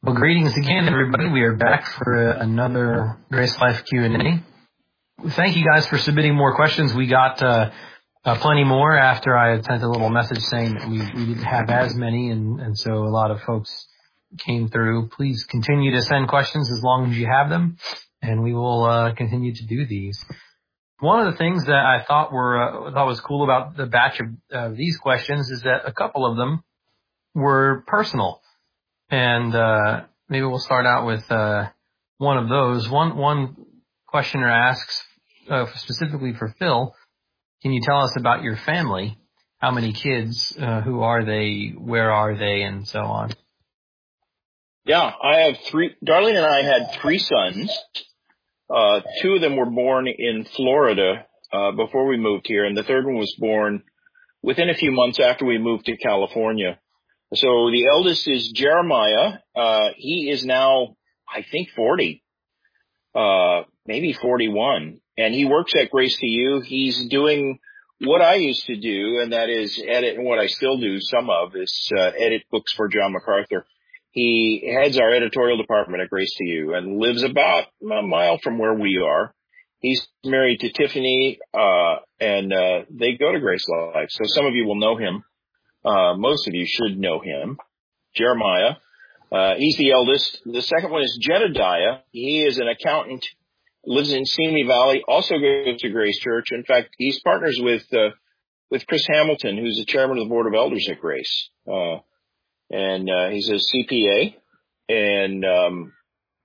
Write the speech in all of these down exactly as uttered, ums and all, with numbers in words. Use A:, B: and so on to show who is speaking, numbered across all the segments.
A: Well, greetings again, everybody. We are back for uh, another Grace Life Q and A. Thank you guys for submitting more questions. We got uh, uh, plenty more after I had sent a little message saying that we, we didn't have as many, and, and so a lot of folks came through. Please continue to send questions as long as you have them, and we will uh, continue to do these. One of the things that I thought were uh, thought was cool about the batch of uh, these questions is that a couple of them were personal. And uh, maybe we'll start out with uh, one of those. One one questioner asks, uh, specifically for Phil, can you tell us about your family? How many kids? Uh, who are they? Where are they? And so on.
B: Yeah, I have three. Darlene and I had three sons. Uh, two of them were born in Florida uh, before we moved here, and the third one was born within a few months after we moved to California. So the eldest is Jeremiah. Uh, he is now, I think, forty, uh, maybe forty-one. And he works at Grace to You. He's doing what I used to do, and that is edit, and what I still do, some of, is uh, edit books for John MacArthur. He heads our editorial department at Grace to You and lives about a mile from where we are. He's married to Tiffany, uh, and uh, they go to Grace Life. So some of you will know him. Uh, most of you should know him, Jeremiah. Uh, he's the eldest. The second one is Jedediah. He is an accountant, lives in Simi Valley, also goes to Grace Church. In fact, he's partners with, uh, with Chris Hamilton, who's the chairman of the board of elders at Grace. Uh, and, uh, he's a C P A, and, um,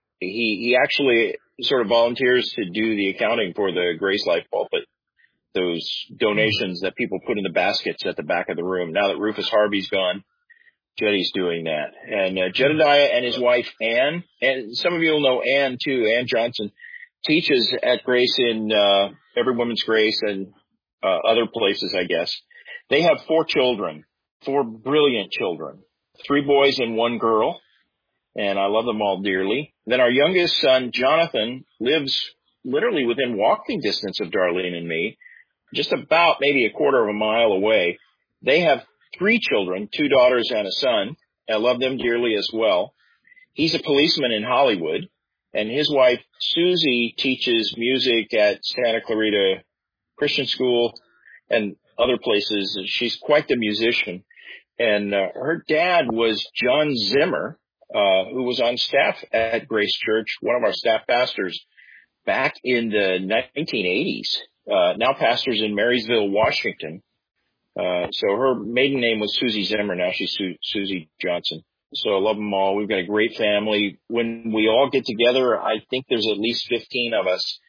B: he, he actually sort of volunteers to do the accounting for the Grace Life pulpit. Those donations that people put in the baskets at the back of the room. Now that Rufus Harvey's gone, Jetty's doing that. And uh, Jedediah and his wife, Ann, and some of you will know Ann too, Ann Johnson, teaches at Grace in uh, Every Woman's Grace and uh, other places, I guess. They have four children, four brilliant children, three boys and one girl, and I love them all dearly. Then our youngest son, Jonathan, lives literally within walking distance of Darlene and me, just about maybe a quarter of a mile away. They have three children, two daughters and a son. I love them dearly as well. He's a policeman in Hollywood, and his wife, Susie, teaches music at Santa Clarita Christian School and other places. She's quite the musician. And uh, her dad was John Zimmer, uh, who was on staff at Grace Church, one of our staff pastors back in the nineteen eighties. Uh, now pastors in Marysville, Washington. Uh, so her maiden name was Susie Zimmer. Now she's Su- Susie Johnson. So I love them all. We've got a great family. When we all get together, I think there's at least fifteen of us.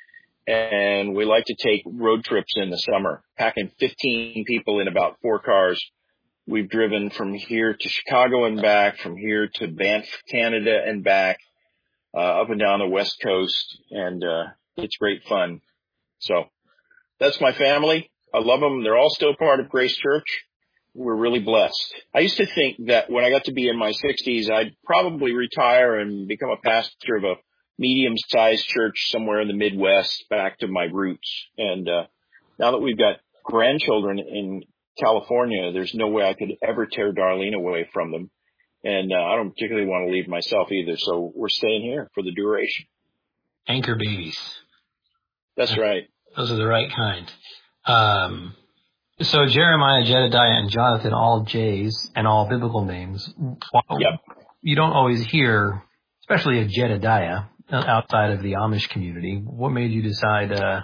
B: And we like to take road trips in the summer, packing fifteen people in about four cars. We've driven from here to Chicago and back, from here to Banff, Canada and back, uh, up and down the West Coast. And, uh, it's great fun. So that's my family. I love them. They're all still part of Grace Church. We're really blessed. I used to think that when I got to be in my sixties, I'd probably retire and become a pastor of a medium-sized church somewhere in the Midwest, back to my roots. And uh, now that we've got grandchildren in California, there's no way I could ever tear Darlene away from them. And uh, I don't particularly want to leave myself either, so we're staying here for the duration.
A: Anchor babies.
B: That's right.
A: Those are the right kind. Um, so Jeremiah, Jedediah, and Jonathan, all J's and all biblical names.
B: Yep.
A: You don't always hear, especially of Jedediah, outside of the Amish community. What made you decide uh,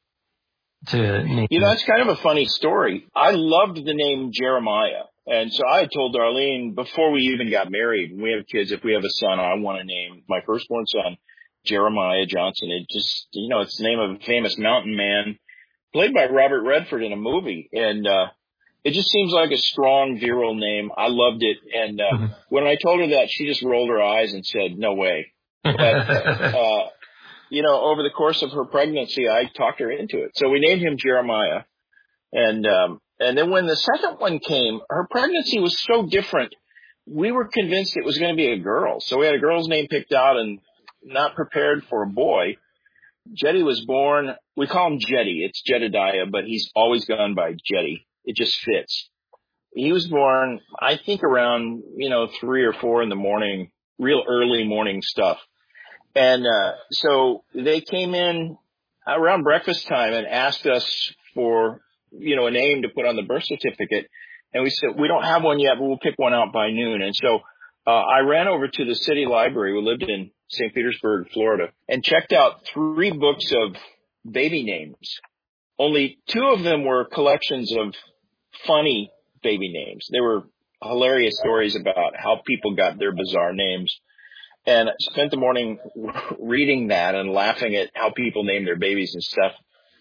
A: to name?
B: You know, that's kind of a funny story. I loved the name Jeremiah. And so I had told Darlene before we even got married, when we have kids, if we have a son, I want to name my firstborn son Jeremiah Johnson. It just, you know, it's the name of a famous mountain man played by Robert Redford in a movie. And, uh, it just seems like a strong, virile name. I loved it. And, uh, mm-hmm. when I told her that, she just rolled her eyes and said, no way. But, uh, you know, over the course of her pregnancy, I talked her into it. So we named him Jeremiah. And, um, and then when the second one came, her pregnancy was so different. We were convinced it was going to be a girl. So we had a girl's name picked out and not prepared for a boy. Jetty was born, we call him Jetty. It's Jedediah, but he's always gone by Jetty. It just fits. He was born, I think, around, you know, three or four in the morning real early morning stuff. And uh, so they came in around breakfast time and asked us for, you know, a name to put on the birth certificate. And we said, we don't have one yet, but we'll pick one out by noon. And so uh, I ran over to the city library. We lived in Saint Petersburg, Florida, and checked out three books of baby names. Only two of them were collections of funny baby names. They were hilarious stories about how people got their bizarre names. And I spent the morning reading that and laughing at how people name their babies and stuff.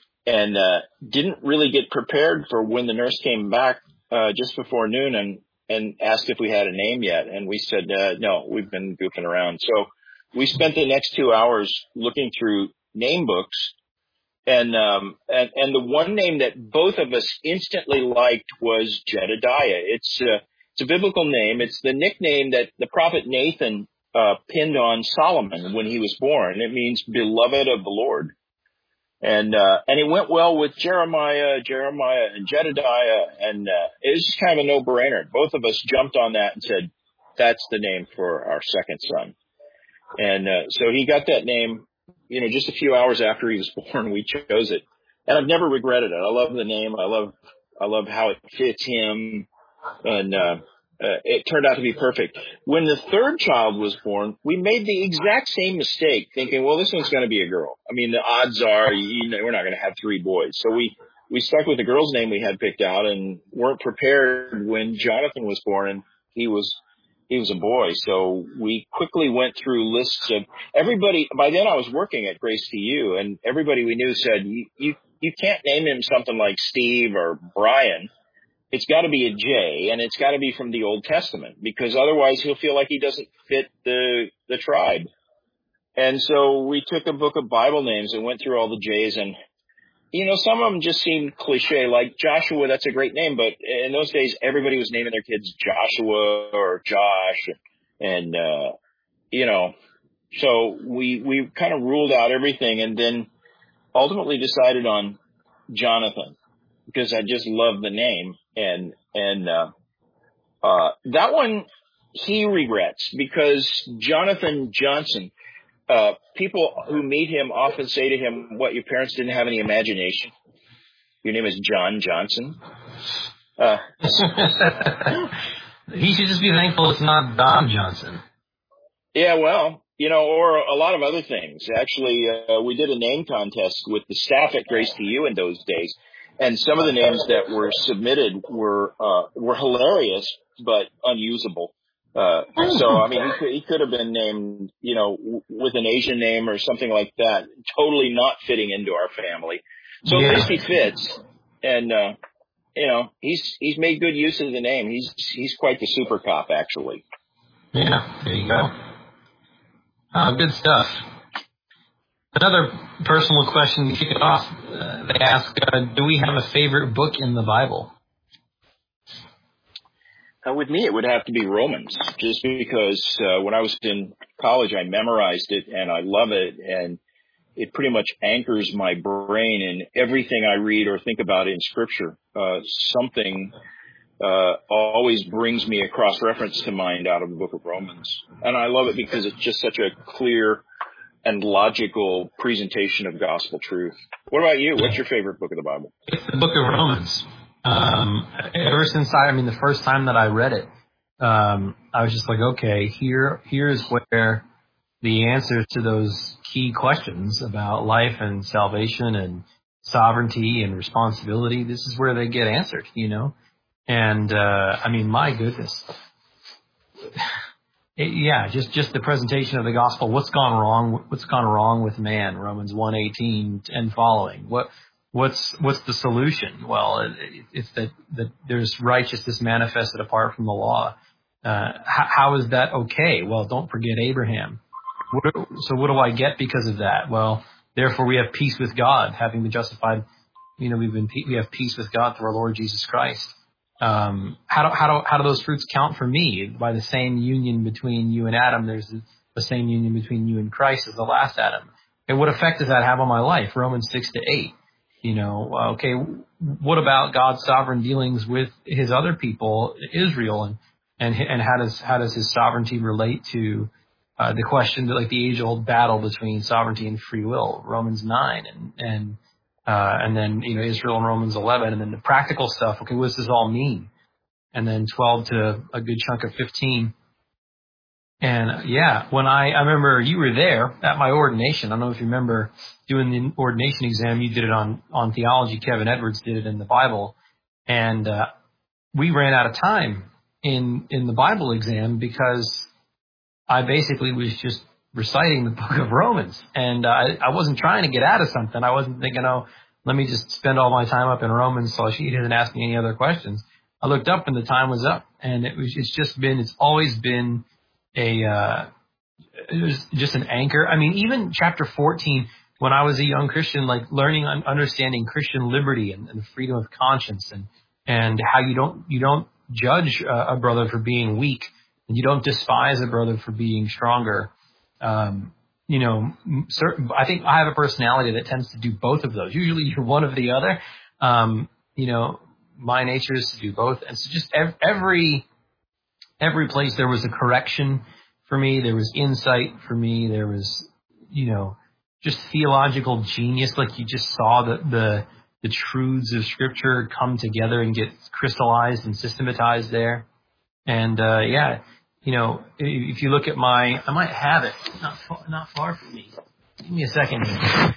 B: And uh, didn't really get prepared for when the nurse came back uh, just before noon and, and asked if we had a name yet. And we said, uh, no, we've been goofing around. So we spent the next two hours looking through name books. And, um, and, and the one name that both of us instantly liked was Jedediah. It's, uh, it's a biblical name. It's the nickname that the prophet Nathan, uh, pinned on Solomon when he was born. It means beloved of the Lord. And, uh, and it went well with Jeremiah, Jeremiah and Jedediah. And, uh, it was just kind of a no-brainer. Both of us jumped on that and said, that's the name for our second son. And, uh, so he got that name. You know, just a few hours after he was born, we chose it, and I've never regretted it. I love the name. I love, I love how it fits him, and uh, uh, it turned out to be perfect. When the third child was born, we made the exact same mistake, thinking, well, this one's going to be a girl. I mean, the odds are, you know, we're not going to have three boys, so we we stuck with the girl's name we had picked out, and weren't prepared when Jonathan was born, and he was. He was a boy, so we quickly went through lists of everybody. By then I was working at Grace T U, and everybody we knew said, you, you, you can't name him something like Steve or Brian. It's got to be a J, and it's got to be from the Old Testament, because otherwise he'll feel like he doesn't fit the, the tribe. And so we took a book of Bible names and went through all the J's, and you know, some of them just seemed cliche, like Joshua. That's a great name, but in those days, everybody was naming their kids Joshua or Josh, and uh, you know, so we we kind of ruled out everything, and then ultimately decided on Jonathan because I just love the name, and and uh, uh, that one he regrets because Jonathan Johnson. Uh, people who meet him often say to him, what, your parents didn't have any imagination? Your name is John Johnson? Uh,
A: he should just be thankful it's not Don Johnson.
B: Yeah, well, you know, or a lot of other things. Actually, uh, we did a name contest with the staff at Grace T U in those days, and some of the names that were submitted were, uh, were hilarious, but unusable. Uh, so, I mean, he could, he could have been named, you know, w- with an Asian name or something like that, totally not fitting into our family. So
A: Yeah.
B: at least he fits. And, uh, you know, he's, he's made good use of the name. He's, he's quite the super cop, actually.
A: Yeah, there you go. Oh, good stuff. Another personal question to kick it off. Uh, they ask, uh, do we have a favorite book in the Bible?
B: Uh, with me, it would have to be Romans, just because uh, when I was in college, I memorized it and I love it. And it pretty much anchors my brain in everything I read or think about in Scripture. Uh, something uh, always brings me a cross-reference to mind out of the book of Romans. And I love it because it's just such a clear and logical presentation of gospel truth. What about you? What's your favorite book of the Bible?
A: It's the book of Romans. Um, ever since I, I mean, the first time that I read it, um, I was just like, okay, here, here's where the answers to those key questions about life and salvation and sovereignty and responsibility, this is where they get answered, you know? And, uh, I mean, my goodness. It, yeah, just, just the presentation of the gospel. What's gone wrong? What's gone wrong with man? Romans one eighteen and following. What, what's, what's the solution? Well, it, it's that, that there's righteousness manifested apart from the law. Uh, how, how is that okay? Well, don't forget Abraham. What, so what do I get because of that? Well, therefore we have peace with God, having been justified. You know, we've been, we have peace with God through our Lord Jesus Christ. Um, how do, how do, how do those fruits count for me? By the same union between you and Adam, there's the same union between you and Christ as the last Adam. And what effect does that have on my life? Romans six to eight. You know, okay, what about God's sovereign dealings with his other people, Israel, and, and, and how does, how does his sovereignty relate to uh, the question, like the age-old battle between sovereignty and free will, Romans nine, and and uh, and then you know Israel in Romans eleven, and then the practical stuff. Okay, what does this all mean? And then twelve to a good chunk of fifteen. And yeah, when I, I remember you were there at my ordination. I don't know if you remember doing the ordination exam. You did it on, on theology. Kevin Edwards did it in the Bible. And, uh, we ran out of time in, in the Bible exam because I basically was just reciting the book of Romans. And uh, I, I wasn't trying to get out of something. I wasn't thinking, oh, let me just spend all my time up in Romans so she doesn't ask me any other questions. I looked up and the time was up, and it was, it's just been, it's always been a, uh, it was just an anchor. I mean, even chapter fourteen, when I was a young Christian, like learning and understanding Christian liberty and, and freedom of conscience, and, and how you don't, you don't judge a, a brother for being weak, and you don't despise a brother for being stronger. Um, you know, certain, I think I have a personality that tends to do both of those. Usually you're one of the other. Um, you know, my nature is to do both. And so just every, every place there was a correction for me. There was insight for me. There was, you know, just theological genius. Like you just saw the, the, the truths of Scripture come together and get crystallized and systematized there. And, uh, yeah, you know, if you look at my, I might have it not far, not far from me. Give me a second here.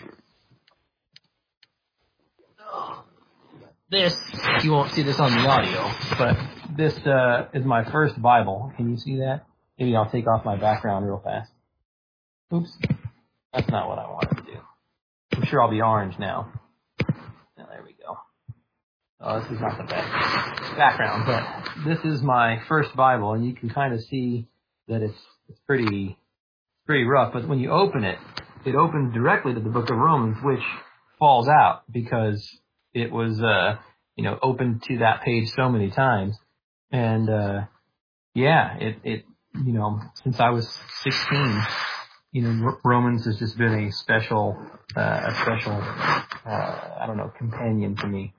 A: This, you won't see this on the audio, but this uh, is my first Bible. Can you see that? Maybe I'll take off my background real fast. Oops. That's not what I wanted to do. I'm sure I'll be orange now. Oh, there we go. Oh, this is not the best background, but this is my first Bible, and you can kind of see that it's it's pretty pretty rough. But when you open it, it opens directly to the book of Romans, which falls out because it was, uh, you know, opened to that page so many times. And, uh, yeah, it, it, you know, since I was sixteen, you know, Romans has just been a special, uh, a special, uh, I don't know, companion to me.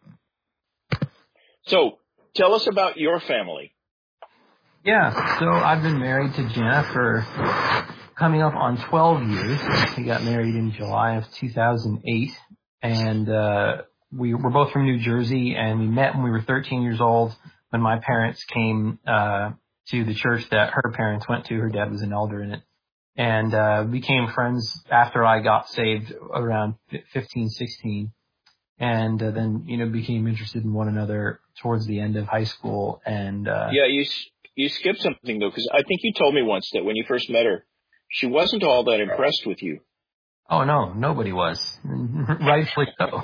B: So tell us about your family.
A: Yeah. So I've been married to Jenna for coming up on twelve years. We got married in July of two thousand eight, and, uh, we were both from New Jersey, and we met when we were thirteen years old when my parents came uh to the church that her parents went to. Her dad was an elder in it. And uh became friends after I got saved around fifteen, sixteen. And uh, then, you know, became interested in one another towards the end of high school. And uh
B: Yeah, you you skipped something, though, because I think you told me once that when you first met her, she wasn't all that impressed with you.
A: Oh, no, nobody was. Rightfully so.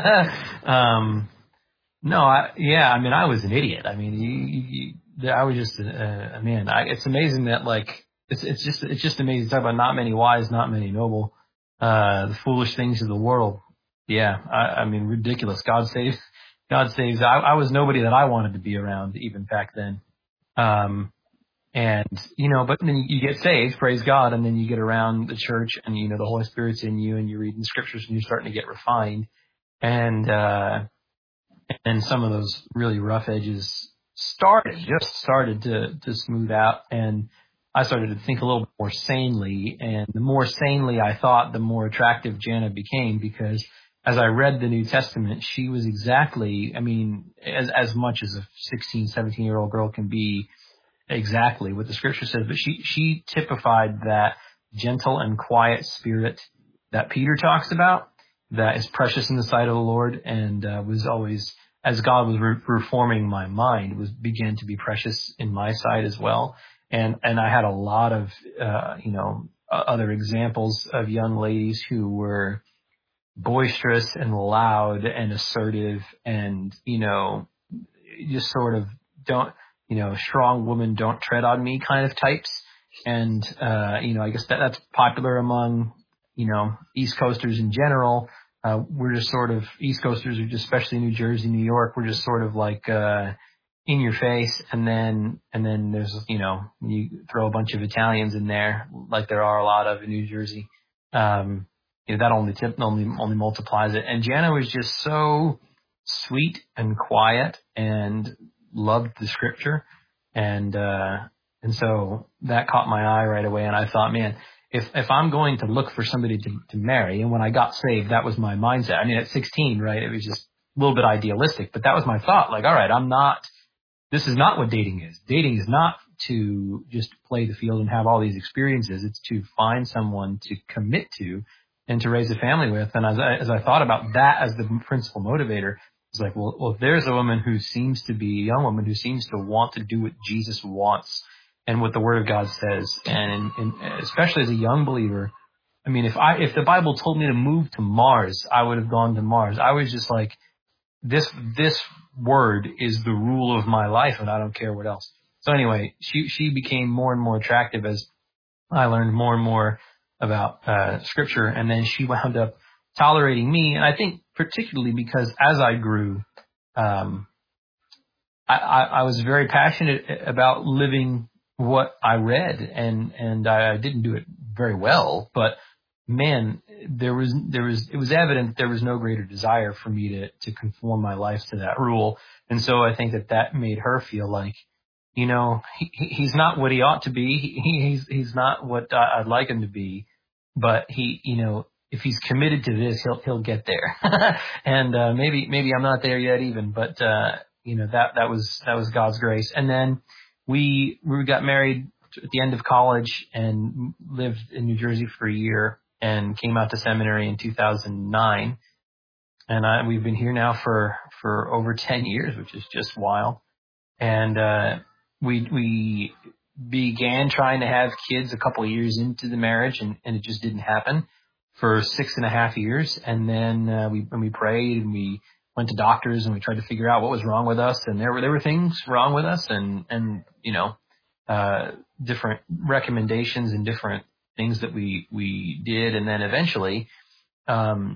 A: um, no, I, yeah, I mean, I was an idiot. I mean, you, you, I was just, a, a man, I, it's amazing that, like, it's, it's just, it's just amazing to talk about not many wise, not many noble, uh, the foolish things of the world. Yeah, I, I mean, ridiculous. God saves, God saves. I, I was nobody that I wanted to be around even back then. Um, And, you know, but then you get saved, praise God, and then you get around the church and, you know, the Holy Spirit's in you and you're reading the scriptures and you're starting to get refined. And, uh, and some of those really rough edges started, just started to, to smooth out. And I started to think a little bit more sanely. And the more sanely I thought, the more attractive Jana became, because as I read the New Testament, she was exactly, I mean, as, as much as a sixteen, seventeen year old girl can be, exactly what the scripture says, but she, she typified that gentle and quiet spirit that Peter talks about, that is precious in the sight of the Lord, and uh, was always, as God was re- reforming my mind, was began to be precious in my sight as well. And, and I had a lot of, uh, you know, other examples of young ladies who were boisterous and loud and assertive and, you know, just sort of don't, you know, strong woman, don't tread on me kind of types. And, uh, you know, I guess that that's popular among, you know, East Coasters in general. Uh, we're just sort of, East Coasters are just, especially New Jersey, New York, we're just sort of like, uh, in your face. And then, and then there's, you know, you throw a bunch of Italians in there, like there are a lot of in New Jersey. Um, you know, that only tip, only, only multiplies it. And Jana was just so sweet and quiet and loved the scripture. And, uh, And so that caught my eye right away. And I thought, man, if, if I'm going to look for somebody to, to marry, and when I got saved, that was my mindset. I mean, at sixteen, right, it was just a little bit idealistic, but that was my thought. Like, all right, I'm not, this is not what dating is. Dating is not to just play the field and have all these experiences. It's to find someone to commit to and to raise a family with. And as I, as I thought about that as the principal motivator, it's like, well, well, if there's a woman who seems to be, a young woman who seems to want to do what Jesus wants and what the Word of God says, and, and especially as a young believer, I mean, if I, if the Bible told me to move to Mars, I would have gone to Mars. I was just like, this, this word is the rule of my life, and I don't care what else. So anyway, she, she became more and more attractive as I learned more and more about, uh, scripture. And then she wound up tolerating me. And I think particularly because as I grew, um, I, I, I was very passionate about living what I read, and, and I didn't do it very well, but man, there was, there was, it was evident there was no greater desire for me to, to conform my life to that rule. And so I think that that made her feel like, you know, he, he's not what he ought to be. He, he's, he's not what I'd like him to be, but he, you know, if he's committed to this, he'll, he'll get there. and, uh, maybe, maybe I'm not there yet even, but, uh, you know, that, that was, that was God's grace. And then we, we got married at the end of college and lived in New Jersey for a year and came out to seminary in two thousand nine. And I, we've been here now for, for over ten years, which is just wild. And, uh, we, we began trying to have kids a couple of years into the marriage, and, and it just didn't happen for six and a half years. And then, uh, we, and we prayed and we went to doctors and we tried to figure out what was wrong with us. And there were, there were things wrong with us, and, and, you know, uh, different recommendations and different things that we, we did. And then eventually, um,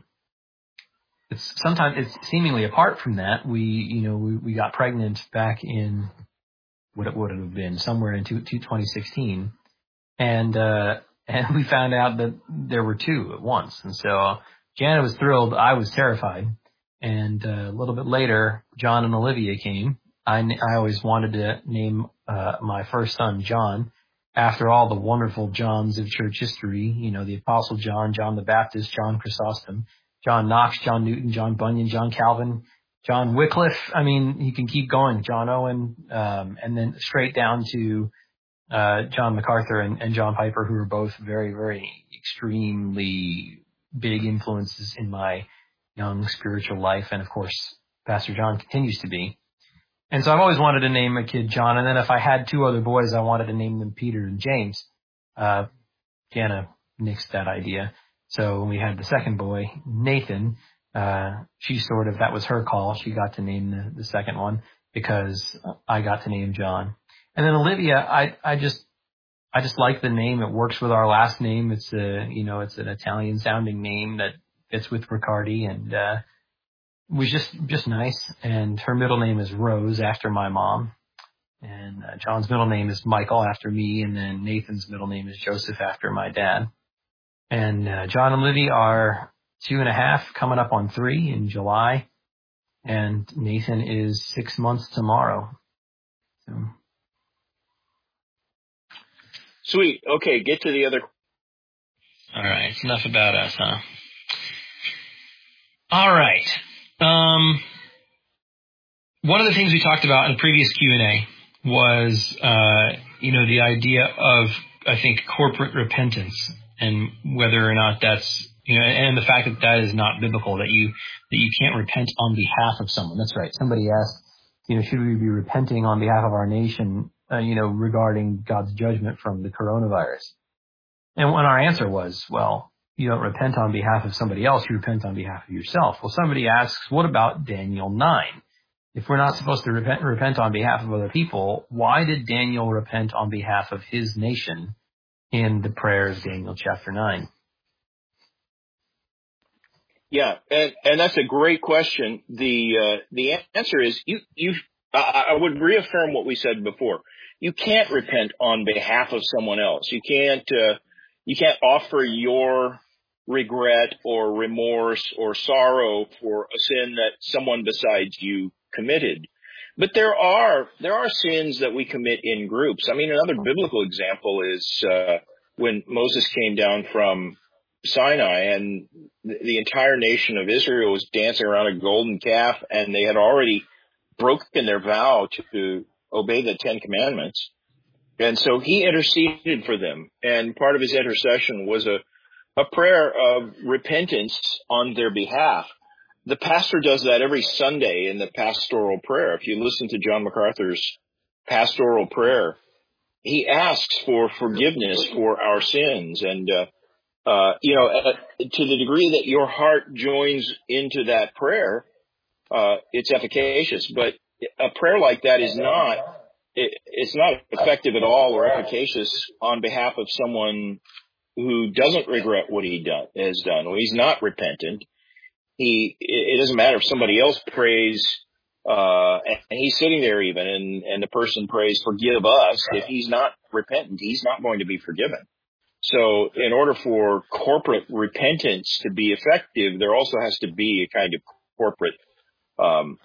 A: it's sometimes it's seemingly apart from that. We, you know, we, we got pregnant back in what it would have been somewhere in twenty sixteen. And, uh, and we found out that there were two at once. And so Janet was thrilled. I was terrified. And uh, a little bit later, John and Olivia came. I, I always wanted to name uh, my first son John after all the wonderful Johns of church history. You know, the Apostle John, John the Baptist, John Chrysostom, John Knox, John Newton, John Bunyan, John Calvin, John Wycliffe. I mean, you can keep going. John Owen, um, and then straight down to uh, John MacArthur and, and John Piper, who are both very, very extremely big influences in my young spiritual life. And of course, Pastor John continues to be. And so I've always wanted to name a kid John. And then if I had two other boys, I wanted to name them Peter and James. Uh, Jana nixed that idea. So when we had the second boy, Nathan, uh, she sort of, that was her call. She got to name the, the second one because I got to name John. And then Olivia, I, I just, I just like the name. It works with our last name. It's a, you know, it's an Italian sounding name that fits with Riccardi, and, uh, was just, just nice. And her middle name is Rose after my mom. And uh, John's middle name is Michael after me. And then Nathan's middle name is Joseph after my dad. And uh, John and Livy are two and a half, coming up on three in July. And Nathan is six months tomorrow. So.
B: Sweet. Okay, get to the other.
A: All right, it's enough about us, huh? All right. Um, one of the things we talked about in the previous Q and A was, uh, you know, the idea of, I think, corporate repentance, and whether or not that's, you know, and the fact that that is not biblical, that you, that you can't repent on behalf of someone. That's right. Somebody asked, you know, should we be repenting on behalf of our nation, uh, you know, regarding God's judgment from the coronavirus? And when our answer was, well, you don't repent on behalf of somebody else, you repent on behalf of yourself. Well, somebody asks, what about Daniel nine? If we're not supposed to repent, repent on behalf of other people, why did Daniel repent on behalf of his nation in the prayer of Daniel chapter nine?
B: Yeah, and, and that's a great question. The uh, the answer is you you. I, I would reaffirm what we said before. You can't repent on behalf of someone else. You can't uh, you can't offer your regret or remorse or sorrow for a sin that someone besides you committed. But there are there are sins that we commit in groups. I mean, another biblical example is uh, when Moses came down from Sinai and the, the entire nation of Israel was dancing around a golden calf, and they had already broken their vow to obey the Ten Commandments. And so he interceded for them, and part of his intercession was a, a prayer of repentance on their behalf. The pastor does that every Sunday in the pastoral prayer. If you listen to John MacArthur's pastoral prayer, he asks for forgiveness for our sins. And, uh, uh, you know, uh, to the degree that your heart joins into that prayer, uh, it's efficacious. But a prayer like that is not, it, it's not effective at all or efficacious on behalf of someone who doesn't regret what he done, has done, or he's not repentant. He, it doesn't matter if somebody else prays, uh, and he's sitting there even, and, and the person prays, forgive us. If he's not repentant, he's not going to be forgiven. So in order for corporate repentance to be effective, there also has to be a kind of corporate, um,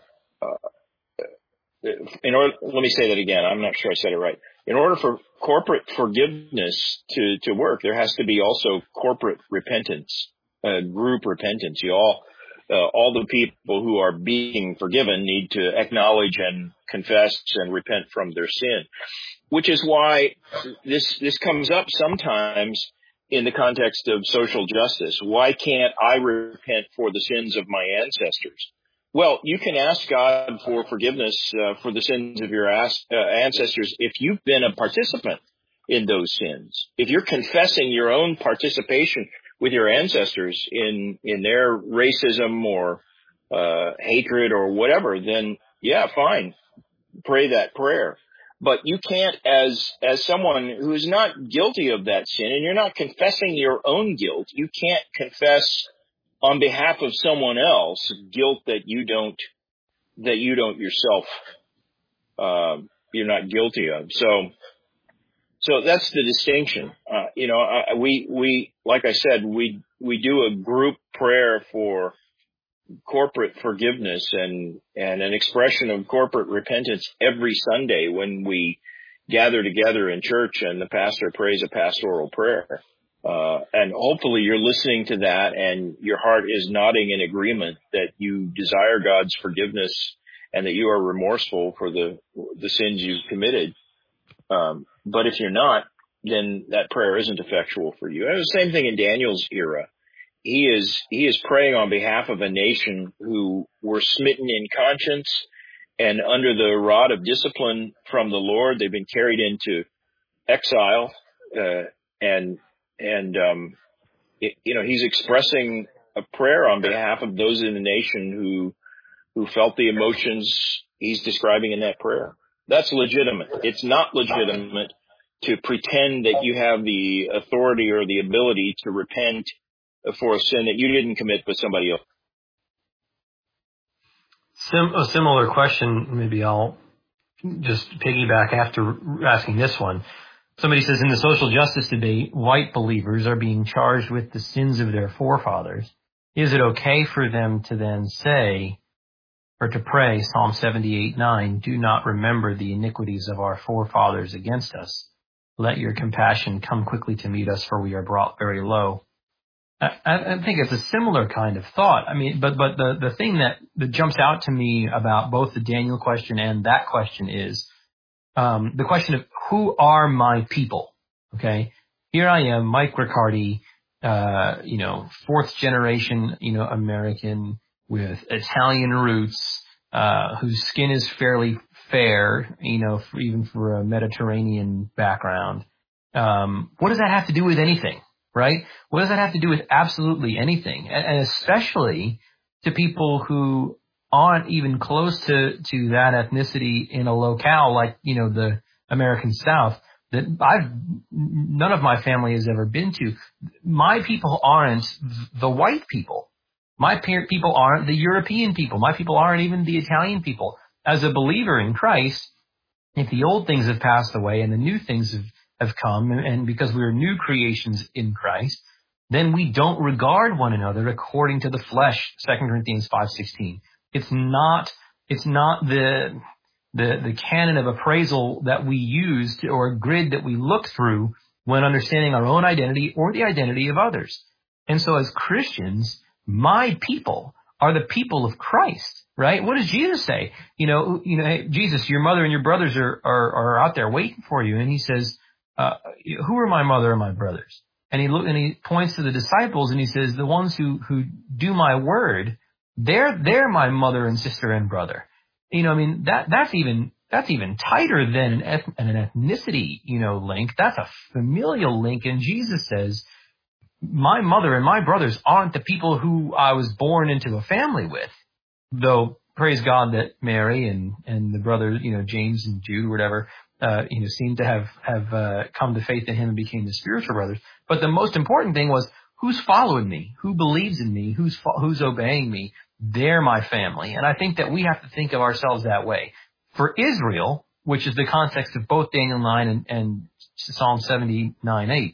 B: uh, in order, let me say that again. I'm not sure I said it right. In order for corporate forgiveness to, to work, there has to be also corporate repentance, uh, group repentance. You all, Uh, all the people who are being forgiven need to acknowledge and confess and repent from their sin, which is why this this comes up sometimes in the context of social justice. Why can't I repent for the sins of my ancestors? Well, you can ask God for forgiveness uh, for the sins of your as- uh, ancestors if you've been a participant in those sins. If you're confessing your own participation with your ancestors in, in their racism or, uh, hatred or whatever, then yeah, fine. Pray that prayer. But you can't, as, as someone who's not guilty of that sin, and you're not confessing your own guilt, you can't confess on behalf of someone else guilt that you don't, that you don't yourself, uh, you're not guilty of. So, So that's the distinction. Uh, you know, uh, we, we, like I said, we, we do a group prayer for corporate forgiveness and, and an expression of corporate repentance every Sunday when we gather together in church and the pastor prays a pastoral prayer. Uh, and hopefully you're listening to that and your heart is nodding in agreement that you desire God's forgiveness and that you are remorseful for the, the sins you've committed. Um, but if you're not, then that prayer isn't effectual for you. And the same thing in Daniel's era. He is, he is praying on behalf of a nation who were smitten in conscience and under the rod of discipline from the Lord. They've been carried into exile, uh, and, and, um, it, you know, he's expressing a prayer on behalf of those in the nation who, who felt the emotions he's describing in that prayer. That's legitimate. It's not legitimate to pretend that you have the authority or the ability to repent for a sin that you didn't commit but somebody else.
A: Sim- a similar question, maybe I'll just piggyback after asking this one. Somebody says, in the social justice debate, white believers are being charged with the sins of their forefathers. Is it okay for them to then say, or to pray, Psalm seventy-eight nine, do not remember the iniquities of our forefathers against us. Let your compassion come quickly to meet us, for we are brought very low. I, I think it's a similar kind of thought. I mean, but, but the, the thing that, that jumps out to me about both the Daniel question and that question is, um, the question of who are my people? Okay. Here I am, Mike Riccardi, uh, you know, fourth generation, you know, American with Italian roots, uh, whose skin is fairly fair, you know, for, even for a Mediterranean background. Um, what does that have to do with anything, right? What does that have to do with absolutely anything? And, and especially to people who aren't even close to, to that ethnicity in a locale like, you know, the American South that I've, none of my family has ever been to. My people aren't the white people. My people aren't the European people. My people aren't even the Italian people. As a believer in Christ, if the old things have passed away and the new things have, have come, and because we are new creations in Christ, then we don't regard one another according to the flesh, Second Corinthians five sixteen. It's not, it's not the, the, the canon of appraisal that we use to, or a grid that we look through when understanding our own identity or the identity of others. And so as Christians, my people are the people of Christ, right? What does Jesus say? You know, you know, hey, Jesus, your mother and your brothers are, are, are out there waiting for you. And he says, uh, who are my mother and my brothers? And he look, and he points to the disciples and he says, the ones who, who do my word, they're, they're my mother and sister and brother. You know, I mean, that, that's even, that's even tighter than an, eth- an ethnicity, you know, link. That's a familial link. And Jesus says, my mother and my brothers aren't the people who I was born into a family with. Though, praise God that Mary and, and the brothers, you know, James and Jude, whatever, uh, you know, seemed to have, have, uh, come to faith in him and became the spiritual brothers. But the most important thing was, who's following me? Who believes in me? Who's, fo- who's obeying me? They're my family. And I think that we have to think of ourselves that way. For Israel, which is the context of both Daniel nine and, and Psalm seventy-nine eight,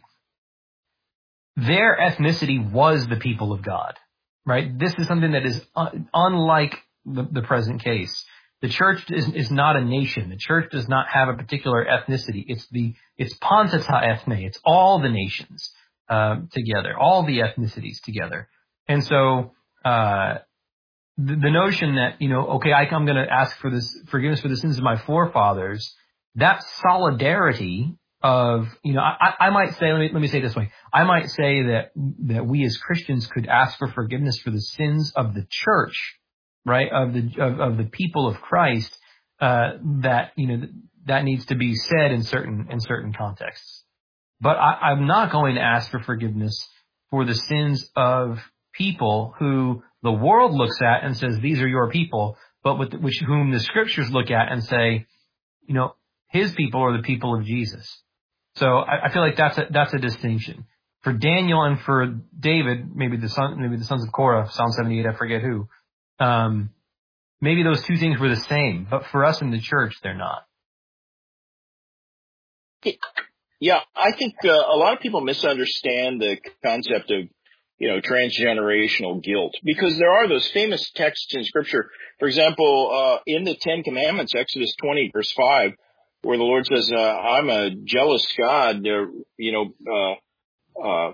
A: their ethnicity was the people of God, right? This is something that is un- unlike the, the present case. The church is, is not a nation. The church does not have a particular ethnicity. It's the, it's pantata ethne. It's all the nations, uh, together, all the ethnicities together. And so, uh, the, the notion that, you know, okay, I, I'm going to ask for this forgiveness for the sins of my forefathers, that solidarity of, you know, I, I might say, let me, let me say it this way. I might say that, that we as Christians could ask for forgiveness for the sins of the church, right? Of the, of, of the people of Christ, uh, that, you know, that needs to be said in certain, in certain contexts. But I, I'm not going to ask for forgiveness for the sins of people who the world looks at and says, these are your people, but with which whom the scriptures look at and say, you know, his people are the people of Jesus. So I, I feel like that's a, that's a distinction. For Daniel and for David, maybe the son, maybe the sons of Korah, Psalm seventy-eight, I forget who, um, maybe those two things were the same, but for us in the church, they're not.
B: Yeah, I think uh, a lot of people misunderstand the concept of, you know, transgenerational guilt, because there are those famous texts in Scripture. For example, uh, in the Ten Commandments, Exodus twenty, verse five, where the Lord says, uh, I'm a jealous God, uh, you know, uh, uh,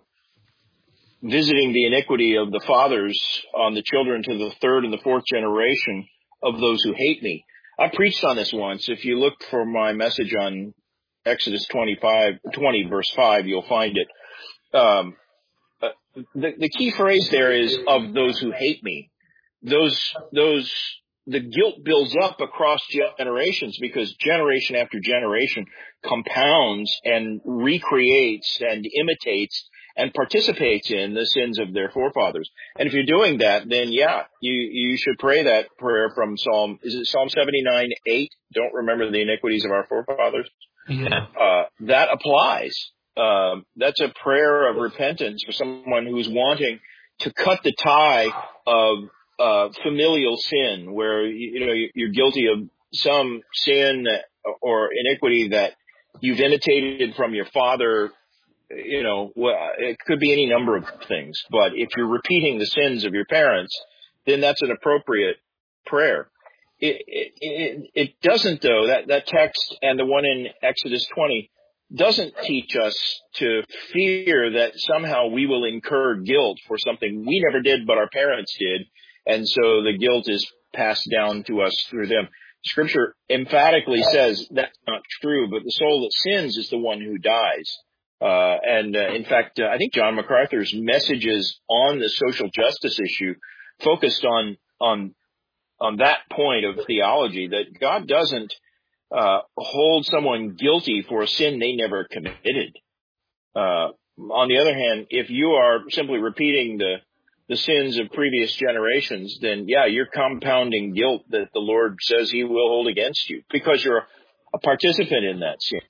B: visiting the iniquity of the fathers on the children to the third and the fourth generation of those who hate me. I preached on this once. If you look for my message on Exodus twenty-five, twenty, verse five, you'll find it. Um, uh, the, the key phrase there is of those who hate me. Those, those, the guilt builds up across generations because generation after generation compounds and recreates and imitates and participates in the sins of their forefathers. And if you're doing that, then yeah, you, you should pray that prayer from Psalm, is it Psalm seventy-nine, eight? Don't remember the iniquities of our forefathers.
A: Yeah.
B: Uh, that applies. Uh, that's a prayer of repentance for someone who's wanting to cut the tie of uh, familial sin, where, you know, you're guilty of some sin or iniquity that you've imitated from your father. You know, it could be any number of things, but if you're repeating the sins of your parents, then that's an appropriate prayer. It, it, it, it doesn't, though, that, that text and the one in Exodus twenty doesn't teach us to fear that somehow we will incur guilt for something we never did, but our parents did. And so the guilt is passed down to us through them. Scripture emphatically says that's not true, but the soul that sins is the one who dies. Uh, and uh, in fact, uh, I think John MacArthur's messages on the social justice issue focused on, on, on that point of theology, that God doesn't uh, hold someone guilty for a sin they never committed. Uh, on the other hand, if you are simply repeating the, the sins of previous generations, then yeah, you're compounding guilt that the Lord says he will hold against you because you're a participant in that sin.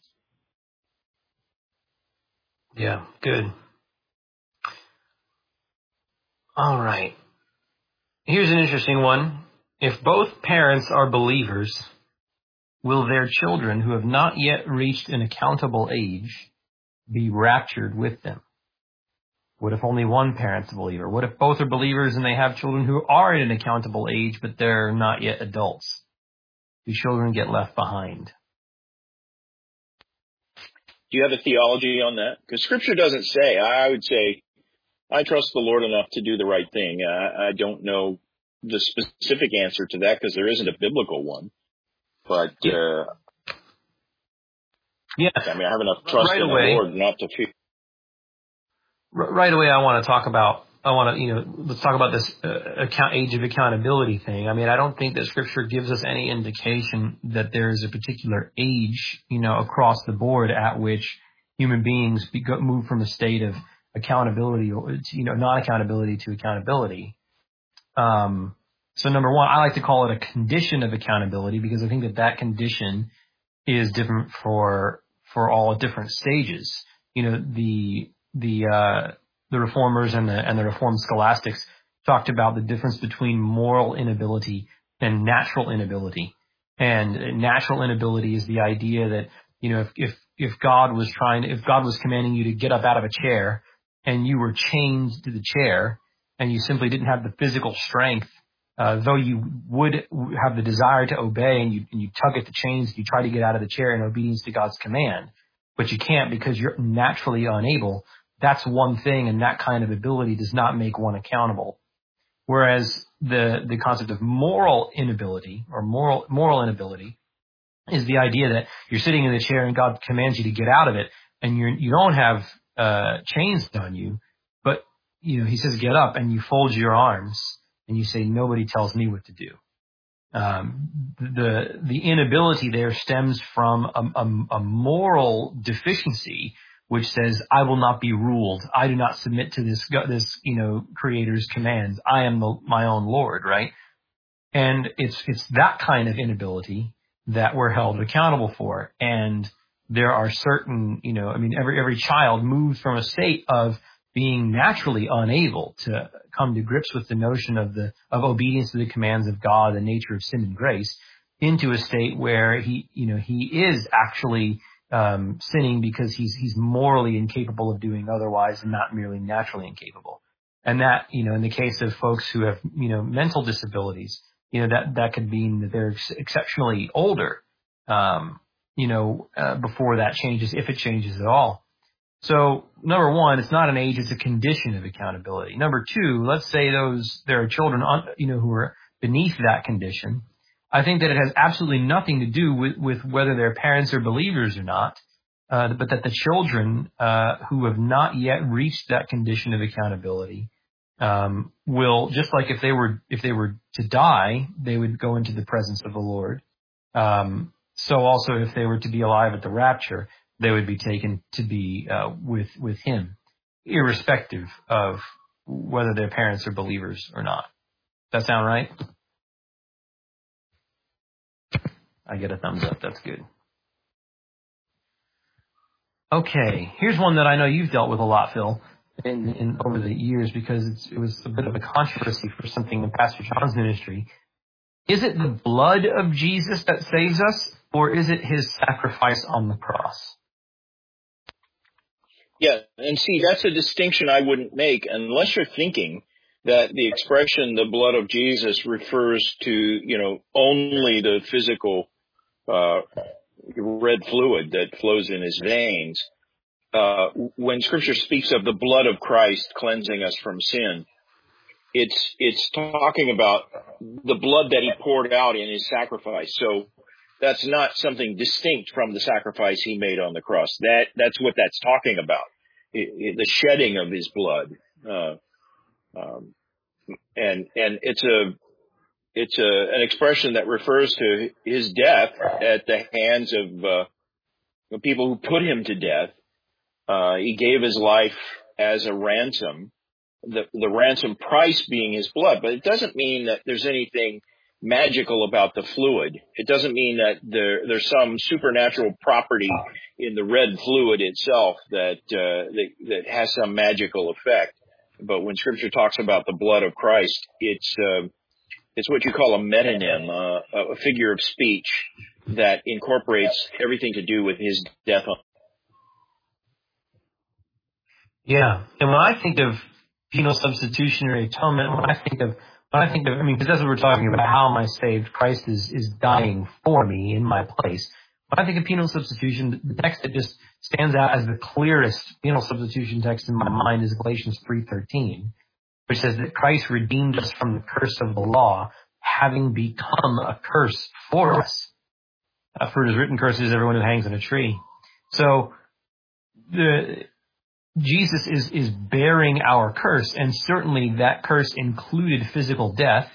A: Yeah, good. All right. Here's an interesting one. If both parents are believers, will their children who have not yet reached an accountable age be raptured with them? What if only one parent's a believer? What if both are believers and they have children who are at an accountable age, but they're not yet adults? do children get left behind?
B: Do you have a theology on that? Because Scripture doesn't say. I would say, I trust the Lord enough to do the right thing. I, I don't know the specific answer to that because there isn't a biblical one. But, uh,
A: yeah.
B: I mean, I have enough trust
A: right
B: in
A: away,
B: the Lord not to fear.
A: Right away, I want to talk about, I want to, you know, let's talk about this uh, account, age of accountability thing. I mean, I don't think that Scripture gives us any indication that there is a particular age, you know, across the board at which human beings be, move from a state of accountability, or, you know, non-accountability to accountability. Um, so number one, I like to call it a condition of accountability because I think that that condition is different for, for all different stages. You know, the, the, uh, the reformers and the, and the reformed scholastics talked about the difference between moral inability and natural inability. And natural inability is the idea that, you know, if, if, if God was trying, if God was commanding you to get up out of a chair and you were chained to the chair and you simply didn't have the physical strength, uh, though you would have the desire to obey and you, and you tug at the chains, you try to get out of the chair in obedience to God's command, but you can't because you're naturally unable. That's one thing, and that kind of ability does not make one accountable. Whereas the, the concept of moral inability or moral, moral inability is the idea that you're sitting in the chair and God commands you to get out of it and you're, you don't have, uh, chains on you, but, you know, he says get up and you fold your arms and you say, nobody tells me what to do. Um, the, the inability there stems from a, a, a moral deficiency which says, I will not be ruled. I do not submit to this, this, you know, creator's commands. I am the, my own Lord, right? And it's, it's that kind of inability that we're held accountable for. And there are certain, you know, I mean, every, every child moves from a state of being naturally unable to come to grips with the notion of the, of obedience to the commands of God, the nature of sin and grace, into a state where he, you know, he is actually, um, sinning because he's, he's morally incapable of doing otherwise and not merely naturally incapable. And that, you know, in the case of folks who have, you know, mental disabilities, you know, that, that could mean that they're ex- exceptionally older, um, you know, uh, before that changes, if it changes at all. So number one, it's not an age, it's a condition of accountability. Number two, let's say those, there are children, on, you know, who are beneath that condition. I think that it has absolutely nothing to do with, with whether their parents are believers or not, uh, but that the children, uh, who have not yet reached that condition of accountability, um, will, just like if they were, if they were to die, they would go into the presence of the Lord. Um, so also if they were to be alive at the rapture, they would be taken to be, uh, with, with him, irrespective of whether their parents are believers or not. Does that sound right? I get a thumbs up. That's good. Okay. Here's one that I know you've dealt with a lot, Phil, in, in over the years because it's, it was a bit of a controversy for something in Pastor John's ministry. Is it the blood of Jesus that saves us, or is it his sacrifice on the cross?
B: Yeah, and see, that's a distinction I wouldn't make unless you're thinking that the expression the blood of Jesus refers to, you know, only the physical uh red fluid that flows in his veins. Uh when Scripture speaks of the blood of Christ cleansing us from sin, it's it's talking about the blood that he poured out in his sacrifice. So that's not something distinct from the sacrifice he made on the cross. That that's what that's talking about. It, it, the shedding of his blood. Uh um and and it's a It's a, an expression that refers to his death at the hands of uh, the people who put him to death. Uh, he gave his life as a ransom, the, the ransom price being his blood. But it doesn't mean that there's anything magical about the fluid. It doesn't mean that there, there's some supernatural property in the red fluid itself that, uh, that that has some magical effect. But when Scripture talks about the blood of Christ, it's uh, It's what you call a metonym, uh, a figure of speech that incorporates everything to do with his death.
A: Yeah. And when I think of penal substitutionary atonement, when I think of But I think, that, I mean, because that's what we're talking about. How am I saved? Christ is, is dying for me in my place. But I think of penal substitution, the text that just stands out as the clearest penal substitution text in my mind is Galatians three thirteen, which says that Christ redeemed us from the curse of the law, having become a curse for us. Uh, for it is written, cursed is everyone who hangs on a tree. So the Jesus is, is bearing our curse, and certainly that curse included physical death.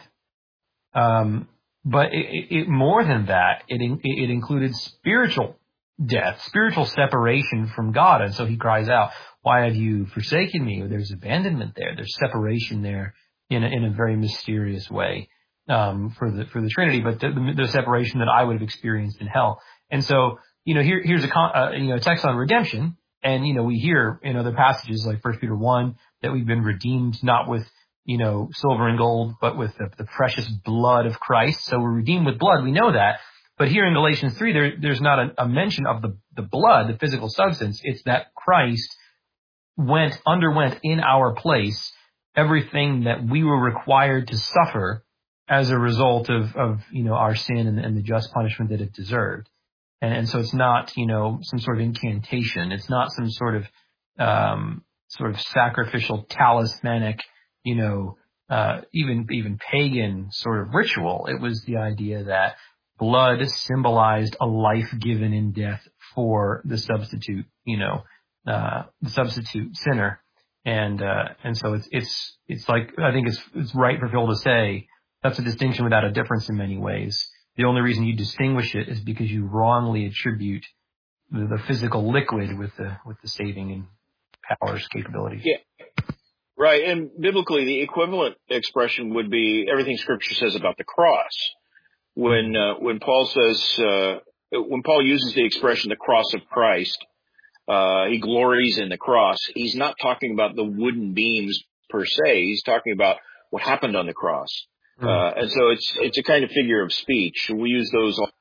A: Um, but it, it, it, more than that, it, it included spiritual death, spiritual separation from God. And so he cries out, why have you forsaken me? There's abandonment there. There's separation there in a, in a very mysterious way, um, for the, for the Trinity, but the, the, the separation that I would have experienced in hell. And so, you know, here, here's a, con, uh, you know, a text on redemption. And, you know, we hear in other passages like First Peter one that we've been redeemed not with, you know, silver and gold, but with the, the precious blood of Christ. So we're redeemed with blood. We know that. But here in Galatians three, there, there's not a, a mention of the, the blood, the physical substance. It's that Christ went, underwent in our place everything that we were required to suffer as a result of, of you know, our sin and, and the just punishment that it deserved. And, and so it's not, you know, some sort of incantation. It's not some sort of, um, sort of sacrificial, talismanic, you know, uh, even, even pagan sort of ritual. It was the idea that blood symbolized a life given in death for the substitute, you know, uh, the substitute sinner. And, uh, and so it's, it's, it's like, I think it's, it's right for Phil to say that's a distinction without a difference in many ways. The only reason you distinguish it is because you wrongly attribute the, the physical liquid with the with the saving and powers capabilities.
B: Yeah, right. And biblically, the equivalent expression would be everything Scripture says about the cross. When uh, when Paul says uh, when Paul uses the expression the cross of Christ, uh, he glories in the cross. He's not talking about the wooden beams per se. He's talking about what happened on the cross. Uh, and so it's it's a kind of figure of speech. We use those all.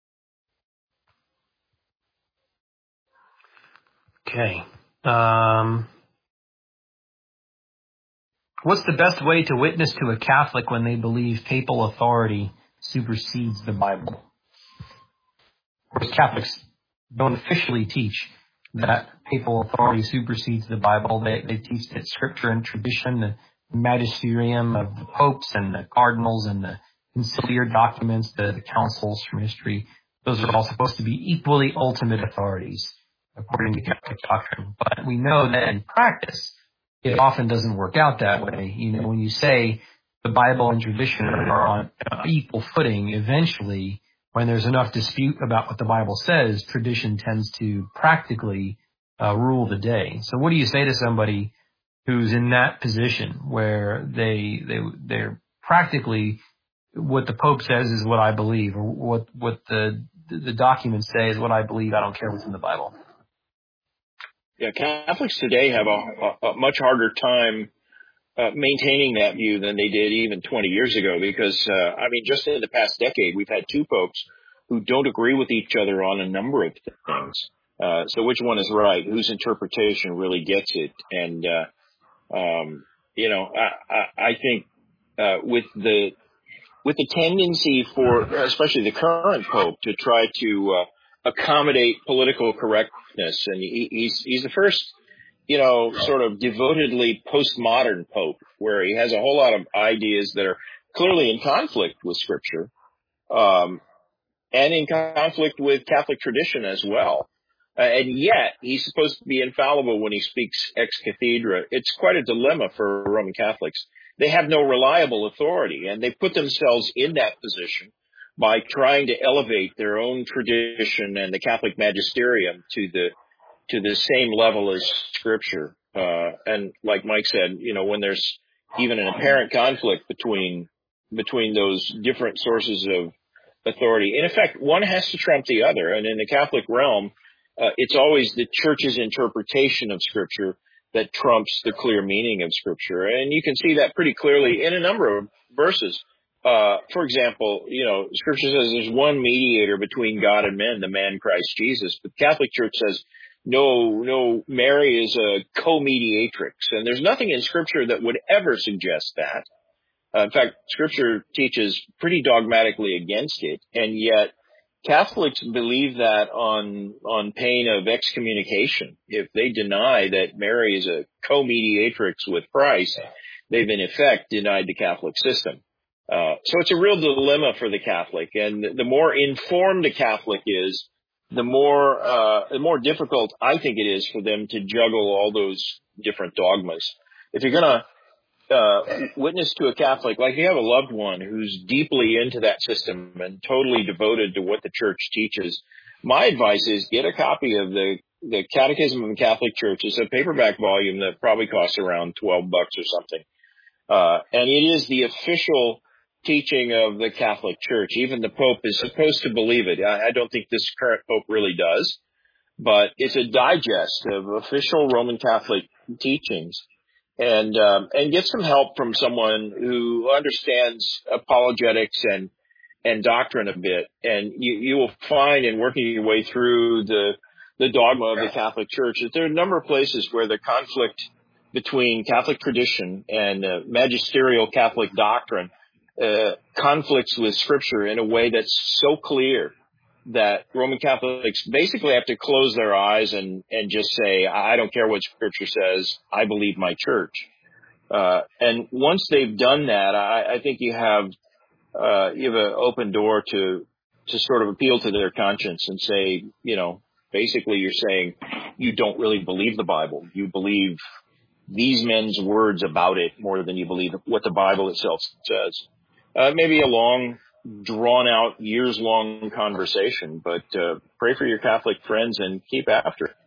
A: Okay. Um, what's the best way to witness to a Catholic when they believe papal authority supersedes the Bible? Of course, Catholics don't officially teach that papal authority supersedes the Bible. They, they teach that Scripture and tradition, the magisterium of the popes and the cardinals and the conciliar documents, the, the councils from history, those are all supposed to be equally ultimate authorities according to Catholic doctrine. But we know that in practice, it often doesn't work out that way. You know, when you say the Bible and tradition are on equal footing, eventually, when there's enough dispute about what the Bible says, tradition tends to practically uh, rule the day. So what do you say to somebody who's in that position where they, they, they're practically what the Pope says is what I believe, or what, what the, the documents say is what I believe. I don't care what's in the Bible.
B: Yeah, Catholics today have a, a, a much harder time uh, maintaining that view than they did even twenty years ago, because, uh, I mean, just in the past decade, we've had two popes who don't agree with each other on a number of things. Uh, so which one is right? Whose interpretation really gets it? And, uh, Um, you know, I, I, I think, uh, with the, with the tendency for, especially the current Pope, to try to, uh, accommodate political correctness. And he, he's, he's the first, you know, sort of devotedly postmodern Pope, where he has a whole lot of ideas that are clearly in conflict with Scripture, um, and in conflict with Catholic tradition as well. Uh, and yet, he's supposed to be infallible when he speaks ex cathedra. It's quite a dilemma for Roman Catholics. They have no reliable authority, and they put themselves in that position by trying to elevate their own tradition and the Catholic magisterium to the to the same level as Scripture. Uh, and like Mike said, you know, when there's even an apparent conflict between between those different sources of authority, in effect, one has to trump the other. And in the Catholic realm, Uh, it's always the church's interpretation of Scripture that trumps the clear meaning of Scripture. And you can see that pretty clearly in a number of verses. Uh, for example, you know, Scripture says there's one mediator between God and men, the man Christ Jesus. But the Catholic Church says, no, no, Mary is a co-mediatrix. And there's nothing in Scripture that would ever suggest that. Uh, in fact, Scripture teaches pretty dogmatically against it, and yet Catholics believe that on on pain of excommunication. If they deny that Mary is a co-mediatrix with Christ, they've in effect denied the Catholic system. Uh, so it's a real dilemma for the Catholic, and the more informed a Catholic is, the more uh, the more difficult I think it is for them to juggle all those different dogmas. If you're going to Uh, witness to a Catholic, like you have a loved one who's deeply into that system and totally devoted to what the church teaches, my advice is get a copy of the, the Catechism of the Catholic Church. It's a paperback volume that probably costs around twelve bucks or something. Uh, and it is the official teaching of the Catholic Church. Even the Pope is supposed to believe it. I, I don't think this current Pope really does, but it's a digest of official Roman Catholic teachings. And, um, and get some help from someone who understands apologetics and, and doctrine a bit. And you, you will find in working your way through the, the dogma of the Catholic Church that there are a number of places where the conflict between Catholic tradition and uh, magisterial Catholic doctrine, uh, conflicts with Scripture in a way that's so clear that Roman Catholics basically have to close their eyes and, and just say, I don't care what Scripture says, I believe my church. Uh, and once they've done that, I, I think you have, uh, you have an open door to, to sort of appeal to their conscience and say, you know, basically you're saying you don't really believe the Bible. You believe these men's words about it more than you believe what the Bible itself says. Uh, maybe a long, drawn out, years long conversation, but uh, pray for your Catholic friends and keep after it.